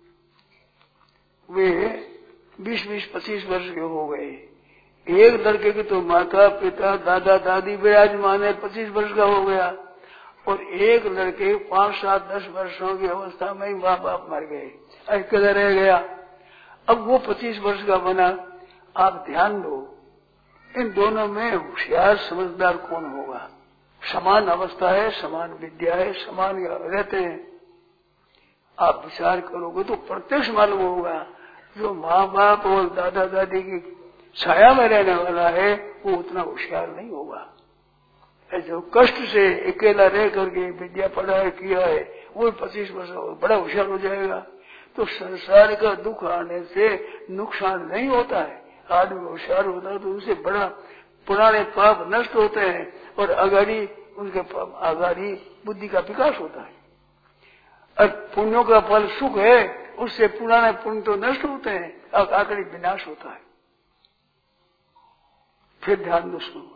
[SPEAKER 2] वे बीस बीस पच्चीस वर्ष के हो गए। एक लड़के के तो माता पिता दादा दादी विराजमान है, पच्चीस वर्ष का हो गया, और एक लड़के पांच सात दस वर्षों की अवस्था में ही माँ बाप मर गए, अकेला रह गया। अब वो पच्चीस वर्ष का बना। आप ध्यान दो, इन दोनों में होशियार समझदार कौन होगा? समान अवस्था है, समान विद्या है, समान रहते हैं। आप विचार करोगे तो प्रत्यक्ष मालूम होगा जो माँ बाप और दादा दादी की छाया में रहने वाला है वो उतना होशियार नहीं होगा। जो कष्ट से अकेला रह करके विद्या पढ़ा है किया है वो पच्चीस वर्ष बड़ा होशियार हो जाएगा। तो संसार का दुख आने से नुकसान नहीं होता है। आदमी होशियार होता है तो उनसे बड़ा पुराने पाप नष्ट होते हैं और अगाड़ी उनके अगाड़ी बुद्धि का विकास होता है। और पुण्यों का फल सुख है, उससे पुराने पुण्य तो नष्ट होते हैं और आखिरी विनाश होता है। फिर ध्यान दो, सुनो,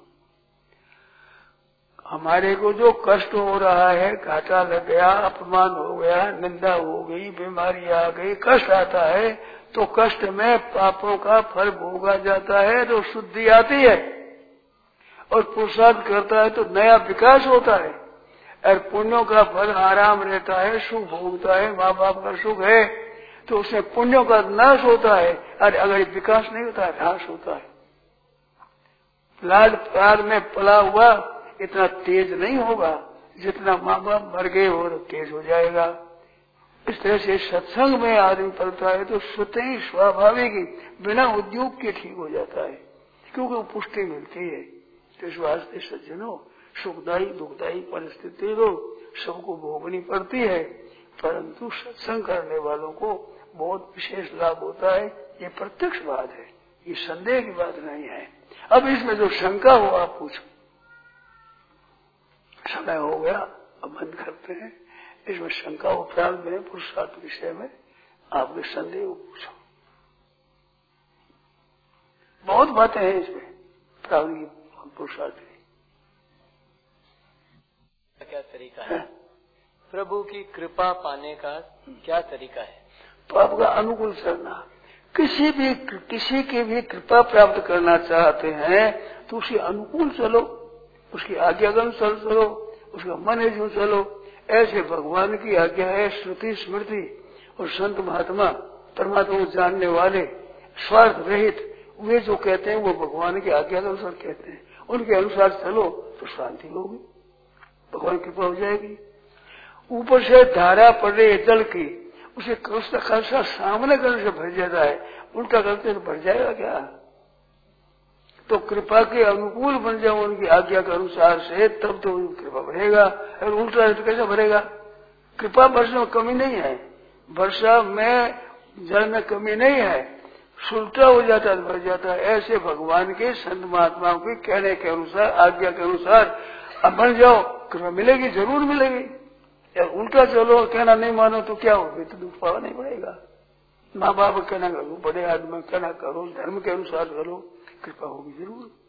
[SPEAKER 2] हमारे को जो कष्ट हो रहा है, घाटा लग गया, अपमान हो गया, निंदा हो गई, बीमारी आ गई, कष्ट आता है, तो कष्ट में पापों का फल भोगा जाता है तो शुद्धि आती है और पुरुषार्थ करता है तो नया विकास होता है। और पुण्यों का फल आराम रहता है, सुख भोगता है, माँ बाप का सुख है तो उसमें पुण्यों का नाश होता है और अगर विकास नहीं होता है ह्रास होता है। लाड प्यार में पला हुआ इतना तेज नहीं होगा जितना माँ बाप मर गए और तेज हो जाएगा। इस तरह से सत्संग में आदमी पड़ता है तो स्वतः ही स्वाभाविक ही बिना उद्योग के ठीक हो जाता है, क्योंकि वो पुष्टि मिलती है। तो इस वास्ते सज्जनों, सुखदायी दुखदायी परिस्थिति तो सबको भोगनी पड़ती है, परंतु सत्संग करने वालों को बहुत विशेष लाभ होता है। ये प्रत्यक्ष बात है, ये संदेह की बात नहीं है। अब इसमें जो शंका हो आप पूछो। समय हो गया, अब बंद करते हैं। इसमें शंका उपरांत में पुरुषार्थ विषय में आपके संदेह पूछो। बहुत बातें हैं इसमें प्रारंभिक पुरुषार्थ की।
[SPEAKER 3] क्या तरीका है प्रभु की कृपा पाने का, क्या तरीका है?
[SPEAKER 2] तो आपका अनुकूल चलना। किसी भी किसी की भी कृपा प्राप्त करना चाहते हैं तो उसके अनुकूल चलो, उसकी आज्ञा के अनुसार चलो, उसका मन है जो चलो। ऐसे भगवान की आज्ञा है, श्रुति स्मृति और संत महात्मा परमात्मा को जानने वाले स्वार्थ रहित वे जो कहते हैं वो भगवान की आज्ञा के अनुसार कहते हैं। उनके अनुसार चलो तो शांति होगी, भगवान की कृपा हो जाएगी। ऊपर से धारा पड़ रही है जल की, उसे उसका खर्चा सामने करने से भर जाता है, उल्टा करते तो भर जाएगा क्या? तो कृपा के अनुकूल बन जाओ उनकी आज्ञा के अनुसार से, तब तो कृपा बढ़ेगा। और उल्टा तो कैसे भरेगा? कृपा वर्षा में कमी नहीं है, वर्षा में जल में कमी नहीं है, उल्टा हो जाता है, भर जाता है। ऐसे भगवान के संत महात्माओं के कहने के अनुसार, आज्ञा के अनुसार अब बन जाओ, कृपा मिलेगी, जरूर मिलेगी। या उल्टा चलो, कहना नहीं मानो तो क्या होगा? तो दुख पावा नहीं पड़ेगा। माँ बाप कहना करो, बड़े आदमी कहना करो, धर्म के अनुसार करो, कृपा होगी जरूर।